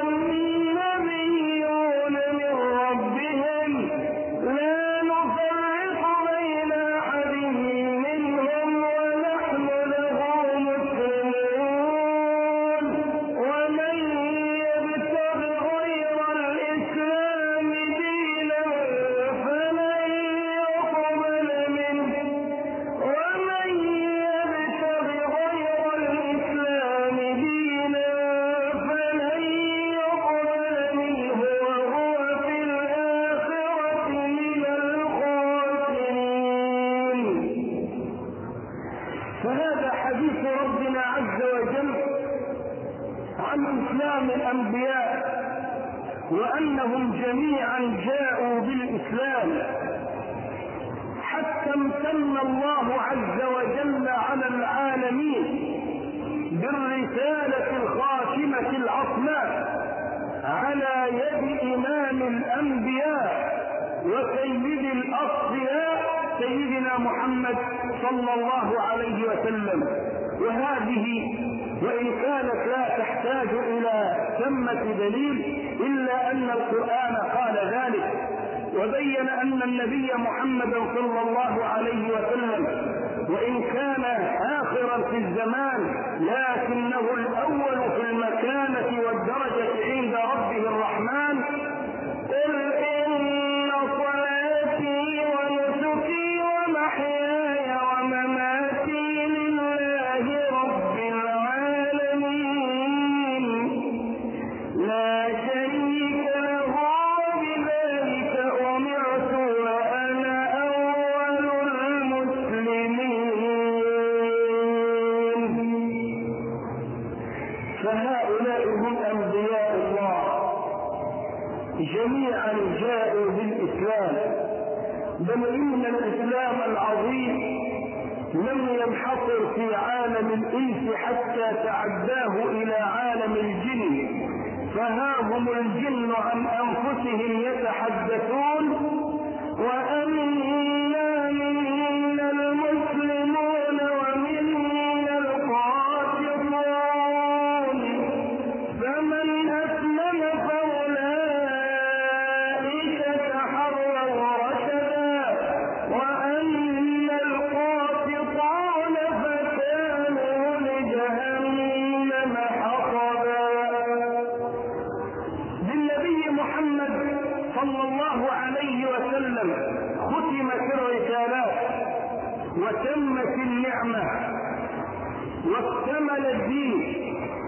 والنبيون من ربهم لا نفرق بين أحد منهم ونحن له مسلمون. ومن يبتغ غير الإسلام دينا فلن يقبل منه ومن يبتغ غير الإسلام دينا فلن يقبل منه وهو في الآخرة من الخاسرين. فهذا حديث ربنا عز وجل عن إسلام الأنبياء وأنهم جميعا جاءوا بالإسلام، حتى امتن الله عز وجل على العالمين بالرسالة الخاتمة العظمى على يد إمام الأنبياء وسيد الأصفياء سيدنا محمد صلى الله عليه وسلم. وهذه وإن كانت لا تحتاج إلى ثمة دليل إلا أن القرآن قال ذلك وبين أن النبي محمد صلى الله عليه وسلم وإن كان آخرا في الزمان لكنه الأول في المكانة والدرجة عند ربه الرحمن. قل إن صلاتي ونسكي ومحياي ومماتي لله رب العالمين لا شريك له وبذلك أمرت وأنا أول المسلمين. فهؤلاء هم أنبياء الله جميعا جاءوا بالإسلام، بل إن الإسلام العظيم لم ينحصر في عالم الإنس حتى تعداه إلى عالم الجن، فها هم الجن عن أنفسهم يتحدثون: وأنا منا المسلمون ومنا القاسطون فمن أسلم فأولئك تحروا رشدا وأما القاسطون فكانوا لجهنم حطبا. بالنبي محمد صلى الله عليه وسلم ختمت الرسالات وتمت النعمة واكتمل الدين.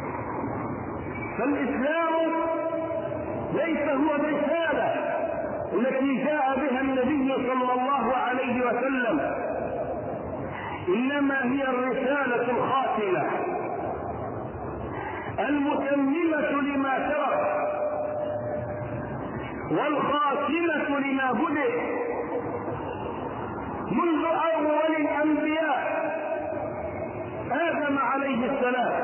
فالإسلام ليس هو الرسالة التي جاء بها النبي صلى الله عليه وسلم إنما هي الرسالة الخاتمة المتممة لما ترك والخاتمة لما بدأ منذ أول الأنبياء آدم عليه السلام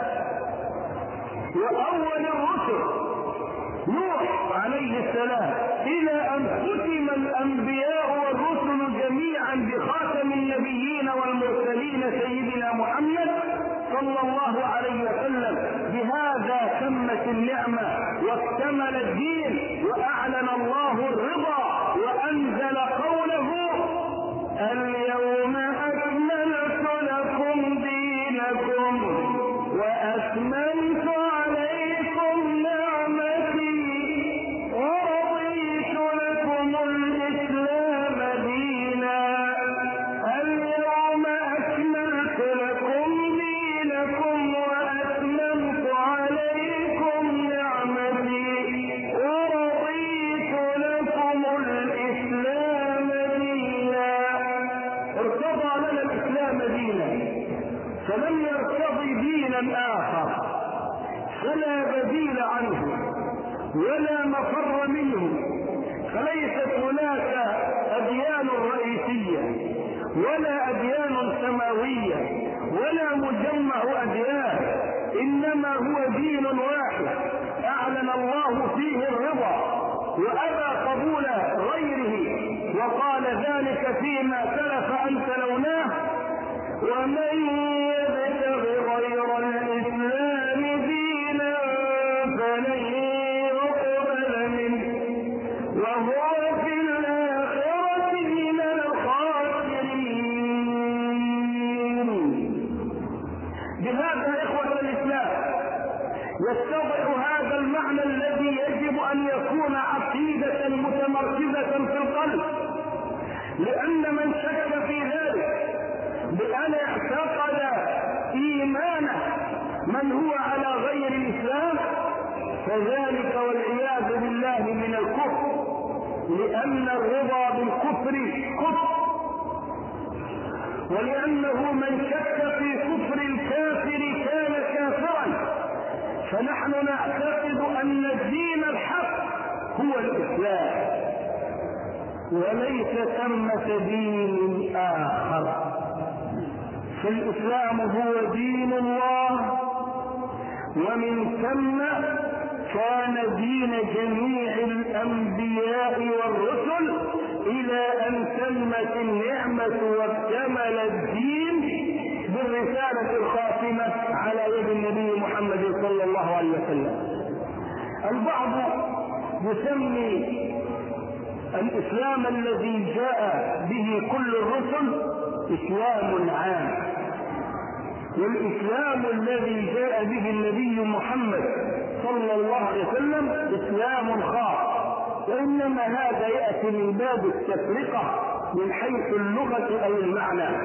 وأول الرسل نوح عليه السلام إلى أن ختم الأنبياء والرسل جميعا بخاتم النبيين والمرسلين سيدنا محمد صلى الله عليه وسلم. بهذا تمت النعمة واكتمل الدين وأعلن الله الرضا وأنزل قوله اليوم أكملت لكم دينكم وأتممت عليكم نعمتي ورضيت لكم الإسلام دينا. اليوم أكملت لكم دينكم وأتممت عليكم نعمتي ورضيت لكم الإسلام دينا. ارتضى لنا الإسلام دينا فلم يرتضي دينا آخر فلا بديل عنه ولا مفر منه. فليست هناك أديان رئيسية ولا أديان سماوية ولا مجمع أديان، إنما هو دين واحد أعلن الله فيه الرضا وأبى قبول غيره وقال ذلك فيما سلف أن تلوناه ومن يبتغ غير الإسلام دينا فلن يقبل منه وهو في الآخرة من الخاسرين. بهذا إخوة الإسلام يتضح هذا المعنى الذي يجب أن يكون عقيدة متمركزة في القلب، لأن من شك في ذلك بأن اعتقد إيمانه من هو على غير الإسلام فذلك والعياذ بالله من الكفر، لأن الرضا بالكفر كفر، ولأنه من شك في كفر الكافر كان كافرا. فنحن نعتقد أن الدين الحق هو الإسلام وليس ثمة دين آخر. فالإسلام هو دين الله ومن ثم كان دين جميع الأنبياء والرسل إلى أن تمت النعمة واكتمل الدين بالرسالة الخاتمة على يد النبي محمد صلى الله عليه وسلم. البعض يسمي الإسلام الذي جاء به كل الرسل إسلام عام، والإسلام الذي جاء به النبي محمد صلى الله عليه وسلم إسلام خاص، وإنما هذا يأتي من باب التفرقة من حيث اللغة أو المعنى،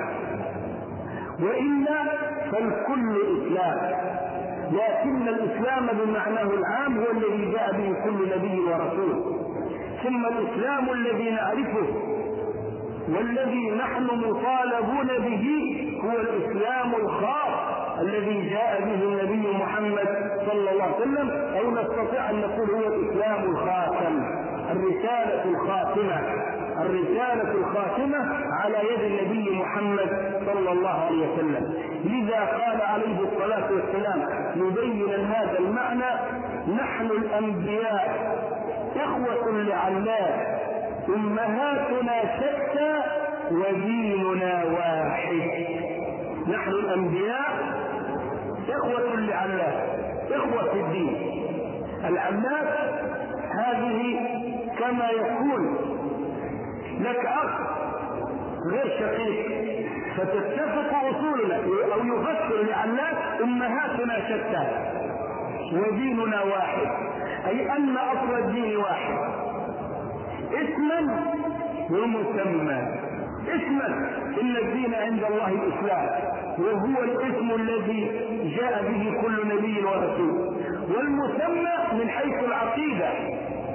وإلا فالكل إسلام، لكن الإسلام بمعناه العام هو الذي جاء به كل نبي ورسول. ثم الإسلام الذي نعرفه والذي نحن مطالبون به هو الإسلام الخاص الذي جاء به النبي محمد صلى الله عليه وسلم، أو نستطيع أن نقول هو الإسلام الخاتم، الرسالة الخاتمة، الرسالة الخاتمة على يد النبي محمد صلى الله عليه وسلم. لذا قال عليه الصلاة والسلام مبينا هذا المعنى: نحن الأنبياء إخوة لعلات، أمهاتنا شتى وديننا واحد. نحن الأنبياء إخوة لعلات، إخوة في الدين. العلات هذه كما يكون لك أخ غير شقيق فتتفق أصولنا، أو يفسر لعلات أمهاتنا شتى وديننا واحد، أي أن أصل الدين واحد، اسما ومسمى. اسما إن الدين عند الله الإسلام، وهو الاسم الذي جاء به كل نبي ورسول، والمسمى من حيث العقيدة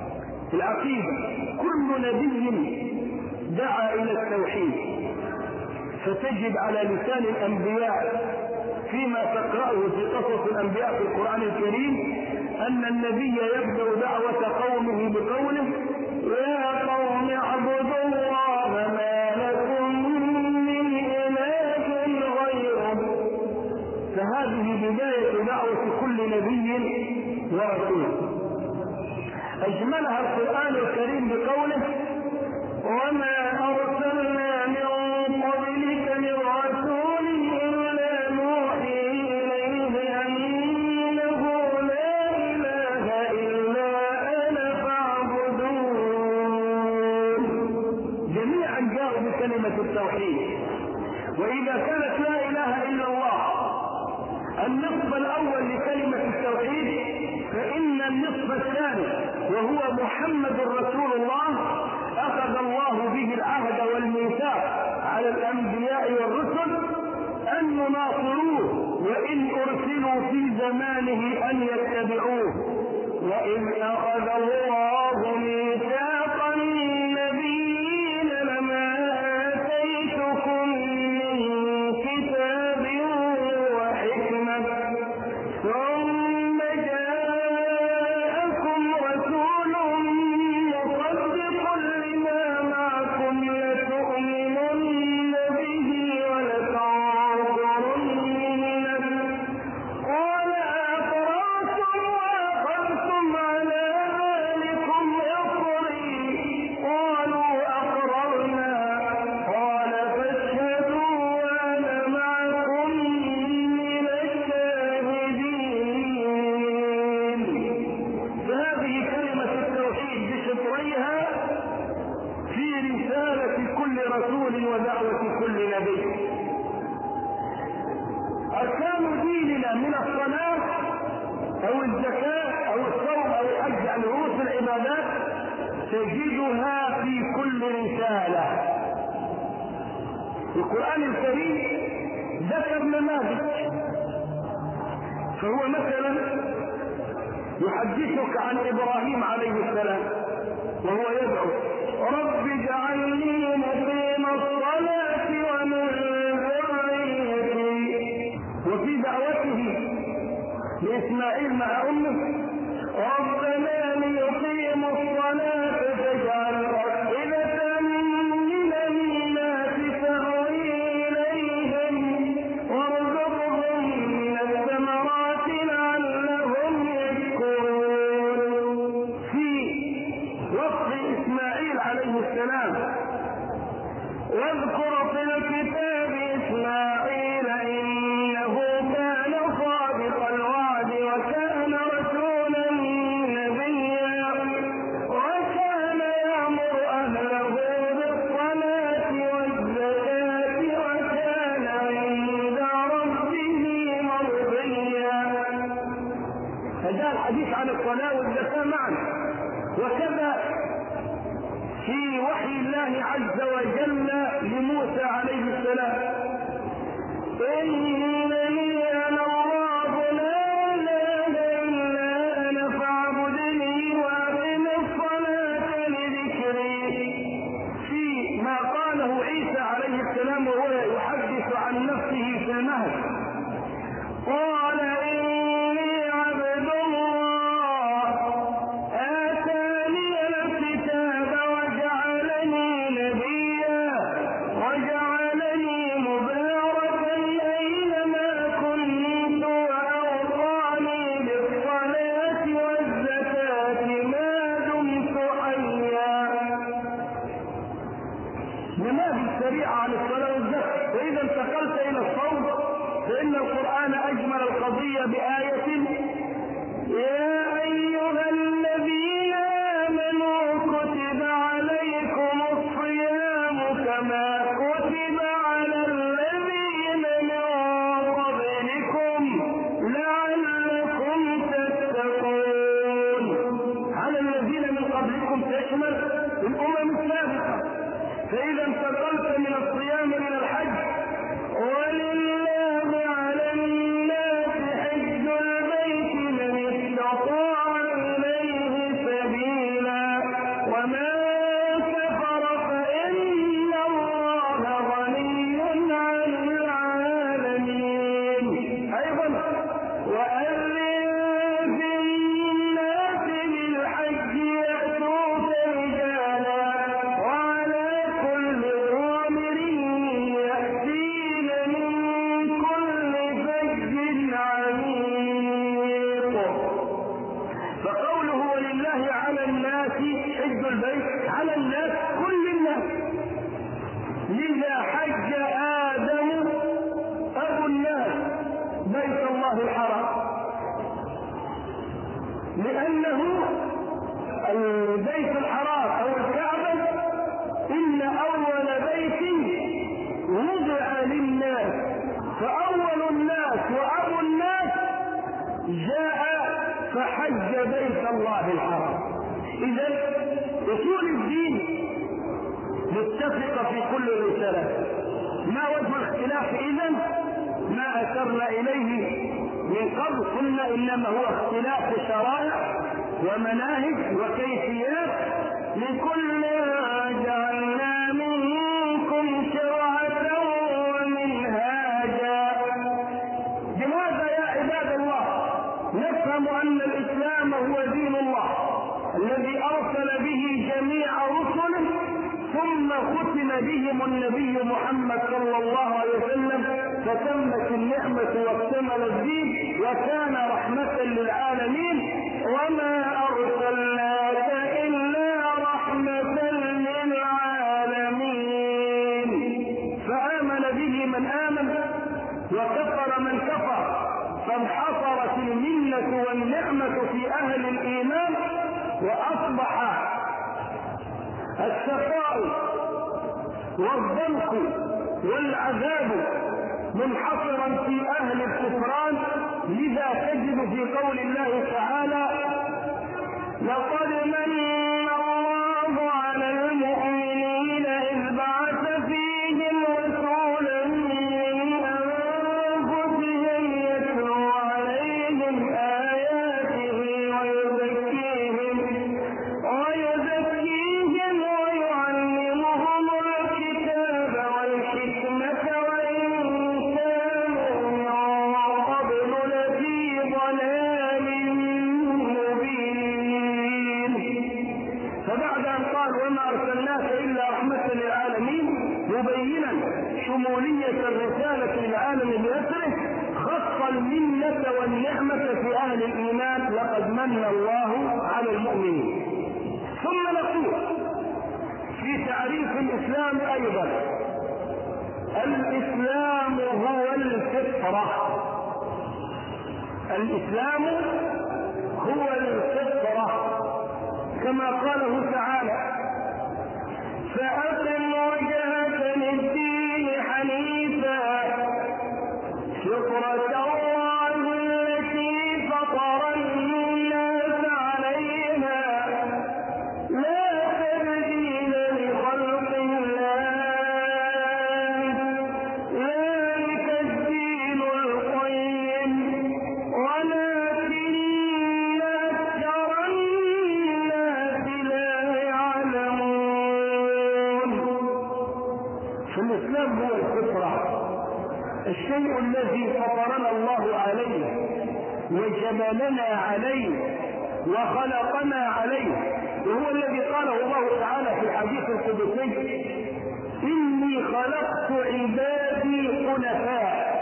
العقيدة. كل نبي دعا إلى التوحيد، فتجد على لسان الأنبياء فيما تقرأه في قصص الأنبياء في القرآن الكريم أن النبي يبدأ دعوة قومه بقوله: يا قوم اعبدوا الله ما لكم من إله غيره. فهذه بداية دعوة كل نبي ورسول. أجملها القرآن الكريم بقوله: وما أرسلنا من قبلك من رسول إلا نوحي إليه أنه لا إله إلا أنا فاعبدون. جميعا جاءوا بكلمة التوحيد. وإذا كانت لا إله إلا الله النصف الأول لكلمة التوحيد، فإن النصف الثاني وهو محمد رسول الله أخذ الله به العهد والميثاق على الأنبياء والرسل أن يناصروه وإن أرسلوا في زمانه أن يتبعوه. وإذ أخذ الله ميثاق النبيين لما آتيتكم من كتاب وحكمة ثم جاءكم رسول مصدق لما معكم لتؤمنن به ولتنصرنه قال أقررتم وأخذتم على ذلكم إصري قالوا أقررنا قال فاشهدوا وأنا معكم من الشاهدين. فهذه كلمة التوحيد بشطريها في رسالة كل رسول ودعوة كل نبي. أركان ديننا من الصلاة أو الزكاة أو الصوم أو الحج عن رؤوس العبادات تجدها في كل رسالة. القرآن الكريم ذكر نماذج، فهو مثلا يحدثك عن إبراهيم عليه السلام وهو يدعو: رب اجعلني مقيم الصلاة ومن ذريتي. وفي دعوته لإسماعيل مع أمه: ربنا ليقيموا الصلاة فاجعل أفئدة من الناس تهوي إليهم وارزقهم من الثمرات لعلهم يشكرون. في وصف إسماعيل عليه السلام: واذكر في الكتاب إسماعيل إنه كان صادق الوعد وكان رسولا نبيا وكان يأمر أهله بالصلاة والزكاة وكان عند ربه مرضيا. فجاء الحديث عن الصلاة والزكاة معا. وكذا في وحي الله عز وجل لموسى عليه السلام: إنني أنا الله لا إله إلا أنا فاعبدني وأقم الصلاة لذكري. في ما قاله عيسى عليه السلام وهو يحدث عن نفسه في المهد: قال إني عبد الله آتاني الكتاب وجعلني نبيا وجعلني مباركا أينما كنت وأوصاني بالصلاة والزكاة ما دمت حيا. نماذج سريعة عن الصلاة والزكاة. وإذا انتقلت إلى الصوم فإن القرآن أجمل القضية بآية: يا أيها الذين آمنوا كتب عليكم الصيام كما كتب على الذين من قبلكم لعلكم تتقون. على الذين من قبلكم تشمل الأمم السابقة. فإذا انتقلت من الصيام إلى الحج: ولله على الناس حج البيت من استطاع إليه سبيلا. لأنه البيت الحرام أو الكعبة إن أول بيت وضع للناس، فأول الناس وأبو الناس جاء فحج بيت الله الحرام. إذا أصول الدين متفقة في كل الرسالات. ما وجه الاختلاف إذن؟ ما أشرنا إليه من قبل قلنا إنما هو اختلاف شرائع ومناهج وكيفيات. لكل جعلنا منكم شرعة ومنهاجا. بهذا يا عباد الله نفهم أن الإسلام هو دين الله الذي أرسل به جميع رسله، ثم ختم بهم النبي محمد صلى الله عليه وسلم، فتمت النعمة واكتمل الدين وكان رحمة للعالمين. وما أرسلناك إلا رحمة للعالمين. فآمن به من آمن وكفر من كفر، فانحصرت المنة والنعمة في أهل الإيمان، وأصبح الشقاء والضنك والعذاب منحصرا في أهل الكفران. لذا تجد في قول الله تعالى: لقد من الله على المؤمنين إذ بعث فيهم رسولا من أنفسهم يتلو عليهم آياته ويزكيهم ويزكيهم ويعلمهم الكتاب والحكمة وإن كانوا من قبل لفي ضلال مبين. فبعد أن قال وما أرسلناك إلا رحمة للعالمين مبينا شمولية الرسالة للعالم بأسره، خص المنة والنعمة في أهل الإيمان: لقد من الله على المؤمنين. ثم نقول في تعريف الإسلام أيضا: الإسلام هو الفطرة. الإسلام هو الفطرة كما قاله تعالى: فأقم وجهك للدين حنيفا فطرة الله التي فطر الناس عليها لا تبديل لخلق الله ذلك الدين القيم ولكن أكثر الناس لا يعلمون. فالإسلام هو الفطرة، الشيء الذي فطرنا الله عليه وجبلنا عليه وخلقنا عليه، وهو الذي قاله الله تعالى في الحديث القدسي: إني خلقت عبادي حنفاء.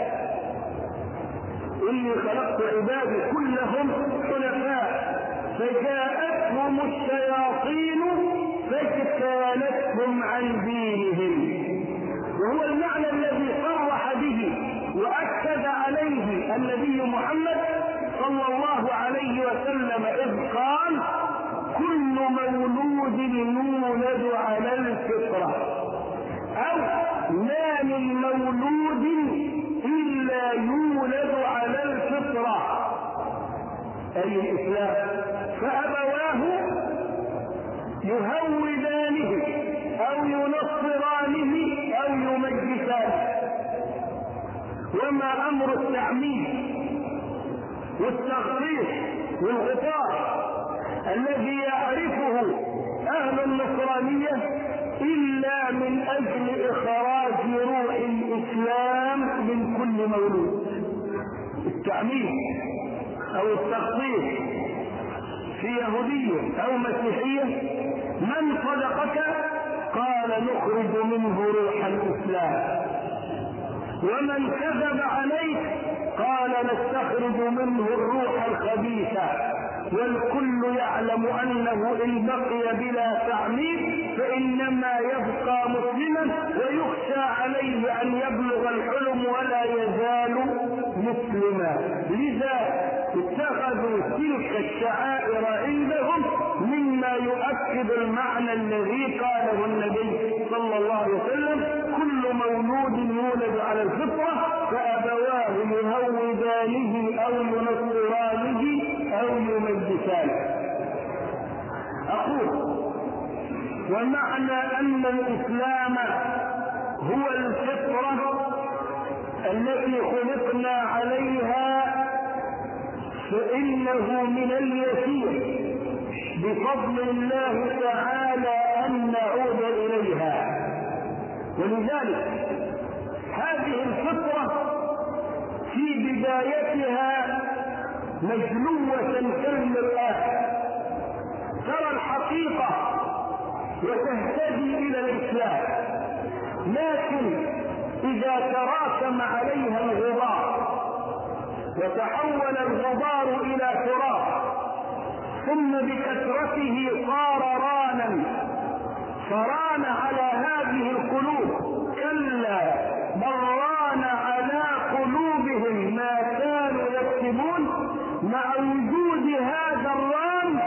إني خلقت عبادي كلهم حنفاء، فجاءتهم الشياطين فاجتالتهم عن دينهم. وهو المعنى الذي صرح به وأكد عليه النبي محمد صلى الله عليه وسلم إذ قال: كل مولود يولد على الفطرة، أو ما من مولود إلا يولد على الفطرة، أي الإسلام. فأبواه يهودانه أو ينصرانه أو يمجسانه. وما أمر التعميد والتخريص والغطاء الذي يعرفه أهل النصرانية إلا من أجل إخراج روح الإسلام من كل مولود. التعميد أو التخصيص في يهودية أو مسيحية: من صدقك؟ قال: نخرج منه روح الإسلام. ومن كذب عليك؟ قال: نستخرج منه الروح الخبيثة. والكل يعلم أنه إن بقي بلا تعميد فإنما يبقى مسلما ويخشى عليه أن يبلغ الحلم ولا يزال مسلما. لذا اتخذوا تلك الشعائر بالمعنى الذي قاله النبي صلى الله عليه وسلم: كل مولود يولد على الفطرة فأبواه يهودانه أو ينصرانه أو يمجسانه. أقول: ومعنى أن الإسلام هو الفطرة التي خلقنا عليها فإنه من اليسير بفضل الله تعالى أن نعود إليها. ولذلك هذه الفطرة في بدايتها مجلوة كالمرآة، ترى الحقيقة وتهتدي إلى الإسلام، لكن إذا تراكم عليها الغبار وتحول الغبار إلى تراب ثم بكثرته صار رانا فران على هذه القلوب، كلا بل ران على قلوبهم ما كانوا يكسبون. مع وجود هذا الران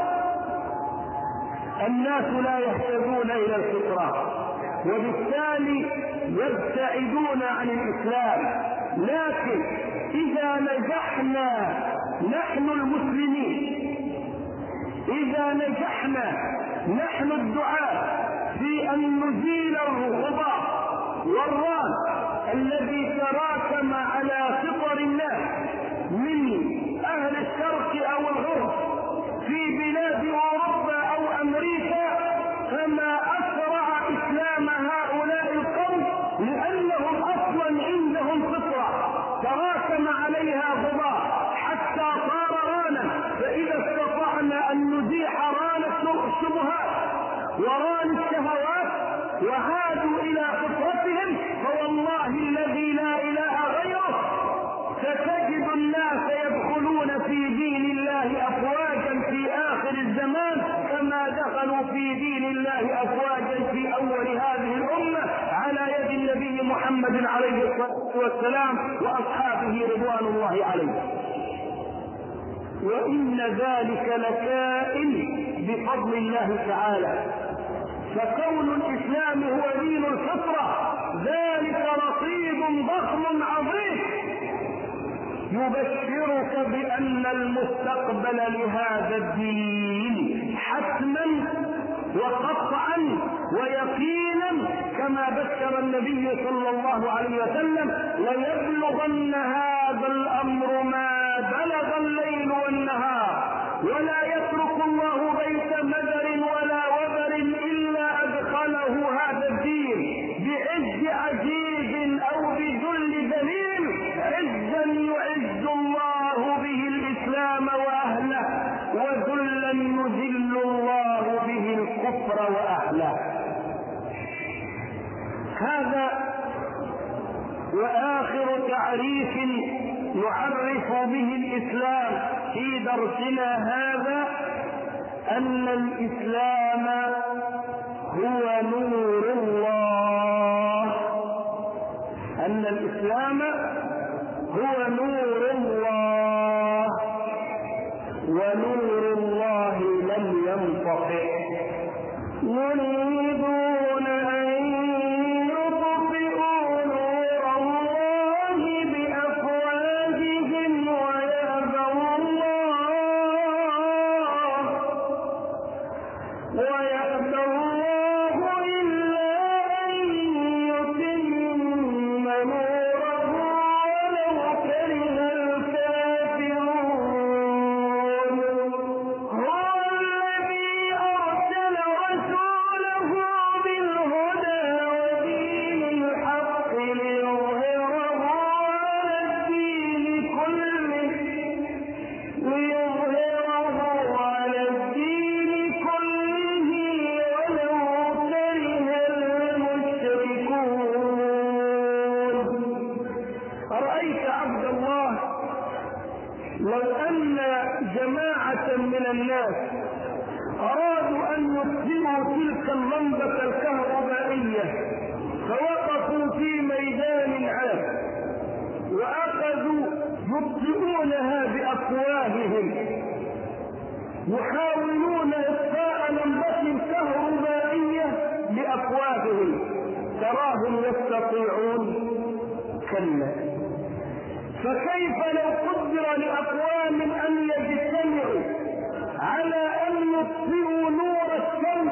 الناس لا يهتدون إلى الفطرة وبالتالي يبتعدون عن الإسلام. لكن إذا نجحنا نحن المسلمين، إذا نجحنا نحن الدعاة في أن نزيل الغبار والران الذي تراكم على فطر الناس من أهل الشرق أو الغرب في بلاد أوروبا أو أمريكا، فما أسرع إسلام هؤلاء القوم لأنهم أصلا عندهم فطرة تراكم عليها غبار حتى صار رانا. فإذا استطعنا أن نزيح ران الشبهات وران الشهوات وعادوا إلى فطرتهم، فوالله الذي لا إله غيره ستجد الناس يدخلون في دين الله أفواجا في آخر الزمان كما دخلوا في دين الله أفواجا في أول هذه الأمة على يد النبي محمد عليه الصلاة والسلام وأصحابه رضوان الله عليه. وإن ذلك لكائن بفضل الله تعالى. فكون الإسلام هو دين الفطرة ذلك رصيد ضخم عظيم يبشرك بأن المستقبل لهذا الدين حتما وقطعا ويقينا كما بشر النبي صلى الله عليه وسلم: ليبلغن هذا الأمر ما بلغ الليل والنهار ولا يترك الله بيت مدر ولا وبر إلا أدخله هذا الدين بعز عزيز أو بذل ذليل، عزا يعز الله به الإسلام وأهله وذلا يذل الله به الكفر وأهله. هذا وآخر تعريف نعرف به الإسلام في درسنا هذا أن الإسلام هو نور الله، أن الإسلام هو نور الله، ونور الله لم ينطفئ. يريدون أن يطفئوا نور الله بأفواههم ويأبى الله ويأبى الله إلا أن يتم نوره ولو كره الكافرون. هو الذي أرسل رسوله بالهدى ودين الحق ليظهره على الدين كله ليظهره على الدين كله ولو كره المشركون. أرأيت عبد الله لو أن جماعة من الناس أرادوا أن يطفئوا تلك اللمبة الكهربائية فوقفوا في ميدان عام وأخذوا يطفئونها بأفواههم يحاولون إطفاء لمبة كهربائية أفواههم تراهم يستطيعون؟ كلا. فكيف لو قدر لأقوام أن يجتمعوا على أن يطفئوا نور الشمس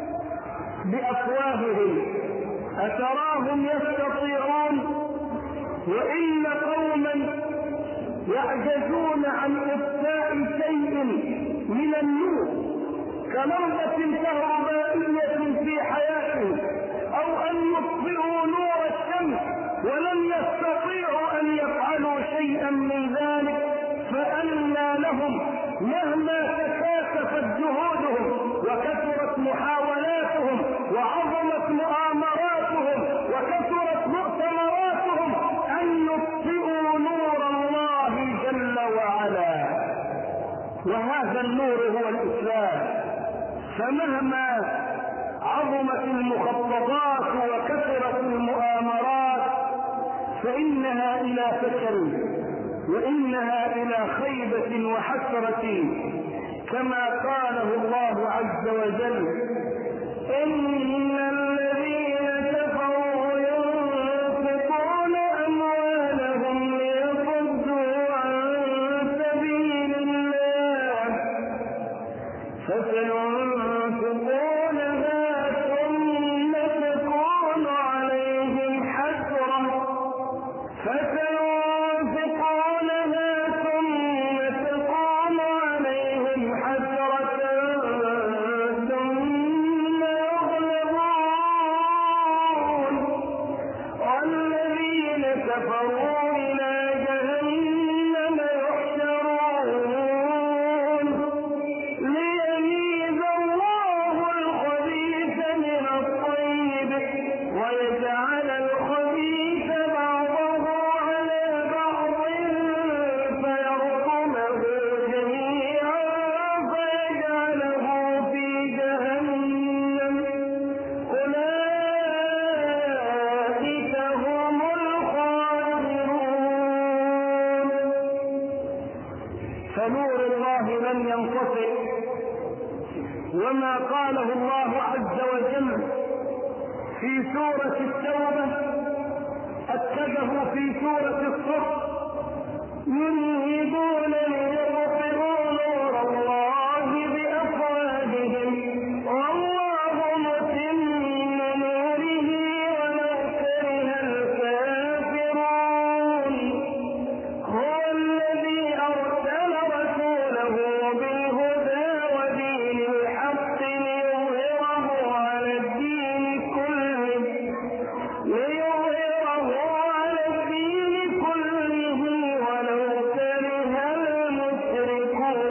بأفواههم أتراهم يستطيعون؟ وإن قوما يعجزون عن إطفاء شيء من النور كنربة كهربائية في حياتهم أو أن يطفئوا نور الشمس ولم يستطيعوا أن يفعلوا شيئا من ذلك، فأنى لهم مهما تكاثفت جهودهم وكثرت محاولاتهم وعظمت مؤامراتهم وكثرت مؤتمراتهم أن يطفئوا نور الله جل وعلا. وهذا النور هو الإسلام. فمهما عظمت المخططات وكثرت المؤامرات فإنها إلى فشل وإنها إلى خيبة وحسرة، كما قاله الله عز وجل: إن الذين كفروا ينفقون أموالهم ليصدوا عن سبيل الله فسينفقونها ثم تكون عليهم حسرة فسينفقونها ثم تكون عليهم حسرة ثم يغلبون والذين كفروا إلى جهنم يحشرون ليميز الله الخبيث من الطيب ويجعل الخبيث بعضه على بعض فيرقمه جميعا فيجعله في جهنم أولئك هم الخاسرون. فنور الله لن ينطفئ، وما قاله الله عز وجل في سورة التوبة أكده في سورة الصف: يريدون ليطفئوا نور الله بأفواههم والله متم نوره ولو كره الكافرون. هو الذي أرسل رسوله بالهدى ودين الحق ليظهره على الدين كله ليظهره على الدين كله ولو كره المشركون.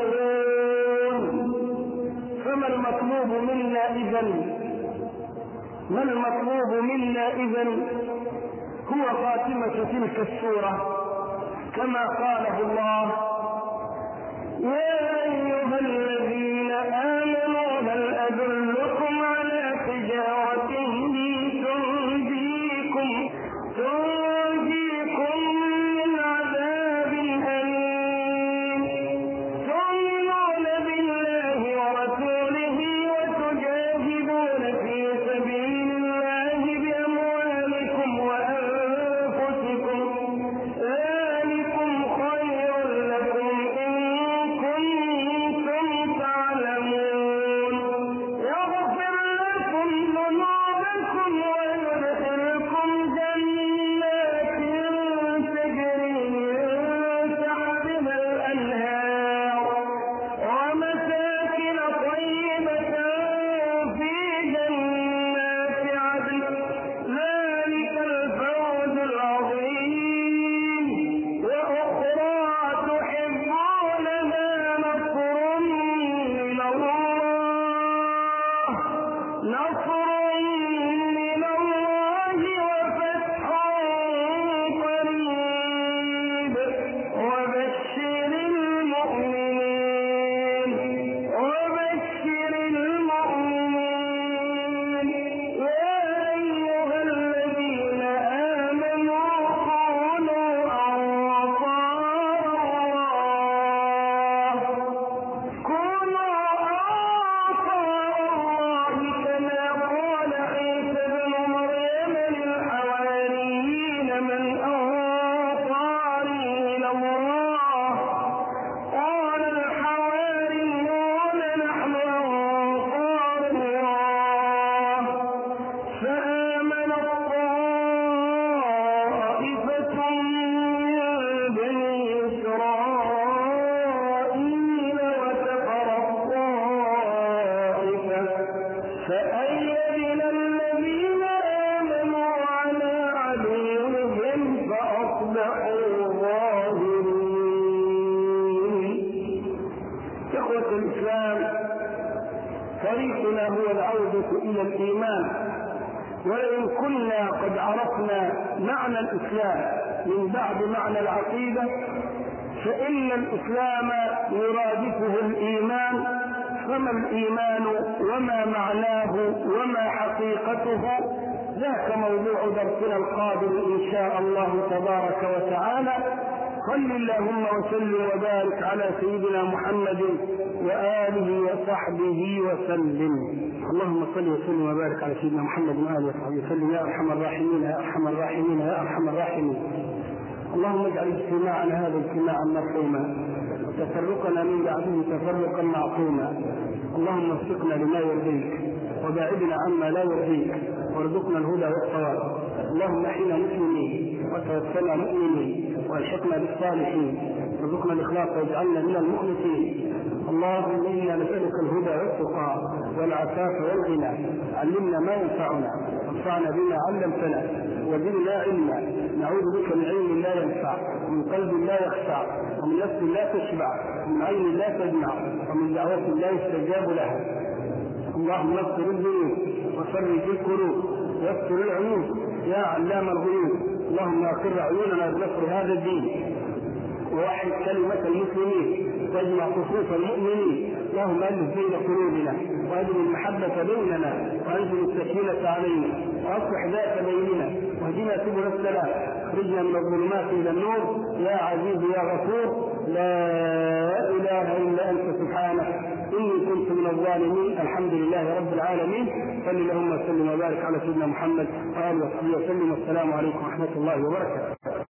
فما المطلوب منا إذن؟ ما المطلوب منا إذن؟ هو خاتمة تلك السورة كما قاله الله: يا أيها الذين آمنوا هل أدلكم على تجارة تنجيكم تنجيكم من عذاب أليم تؤمنون بالله ورسوله وتجاهدون في سبيل الله بأموالكم وأنفسكم ذلكم خير لكم إن كنتم تعلمون يغفر لكم ذنوبكم ويدخلكم جنات تجري من تحتها الأنهار ومساكن طيبة في جنات عدن ذلك الفوز العظيم. وأخرى تحبونها نصر من الله نصر من الله وفتح قريب وبشر المؤمنين وبشر المؤمنين. يا أيها الذين آمنوا كونوا أنصار الله كونوا أنصار الله كما قال فأيدنا الذين آمنوا على عدوهم فأصبحوا ظاهرين. إخوة الإسلام، طريقنا هو العودة إلى الإيمان، وإن كنا قد عرفنا معنى الإسلام من بعد معنى العقيدة، فإن الإسلام يرادفه الإيمان. فما الإيمان وما معناه وما حقيقته؟ ذاك موضوع درسنا القادم إن شاء الله تبارك وتعالى. صل اللهم وسلم وبارك على سيدنا محمد وآله وصحبه وسلم. اللهم صل وسلم وبارك على سيدنا محمد وآله وصحبه وسلم يا أرحم الراحمين يا أرحم الراحمين يا أرحم الراحمين. اللهم اجعل اجتماعنا هذا اجتماعا مرحوما، وتفرقنا من بعده تفرقا معصوما. اللهم وفقنا لما يرضيك وباعدنا عما لا يرضيك، وارزقنا الهدى والصواب. اللهم احينا مسلمين وتوفنا مؤمنين والحقنا بالصالحين، وارزقنا الاخلاص واجعلنا من المخلصين. اللهم انا نسالك الهدى والتقى والعفاف والغنى. علمنا ما ينفعنا وانفعنا بما علمتنا وزدنا علما. نعوذ بك من علم لا ينفع، ومن قلب لا يخشع، ومن نفس لا تشبع، ومن عين لا تجمع، ومن دعوة لا يستجاب لها. اللهم اغفر الذنوب وفرج الكروب واستر العيوب يا علام الغيوب. اللهم اقر عيوننا بنصر هذا الدين، ووحد كلمة المسلمين، واجمع صفوف المؤمنين. اللهم ألف بين قلوبنا، وأجل المحبة بيننا، وأنزل السكينة علينا، وأصلح ذات بيننا، واهدنا سبل السلام، اخرجنا من الظلمات إلى النور يا عزيز يا غفور. لا إله إلا أنت سبحانك إني كنت من الظالمين. الحمد لله رب العالمين. صل اللهم وسلم وبارك على سيدنا محمد وآله وصحبه وسلم. والسلام عليكم ورحمة الله وبركاته.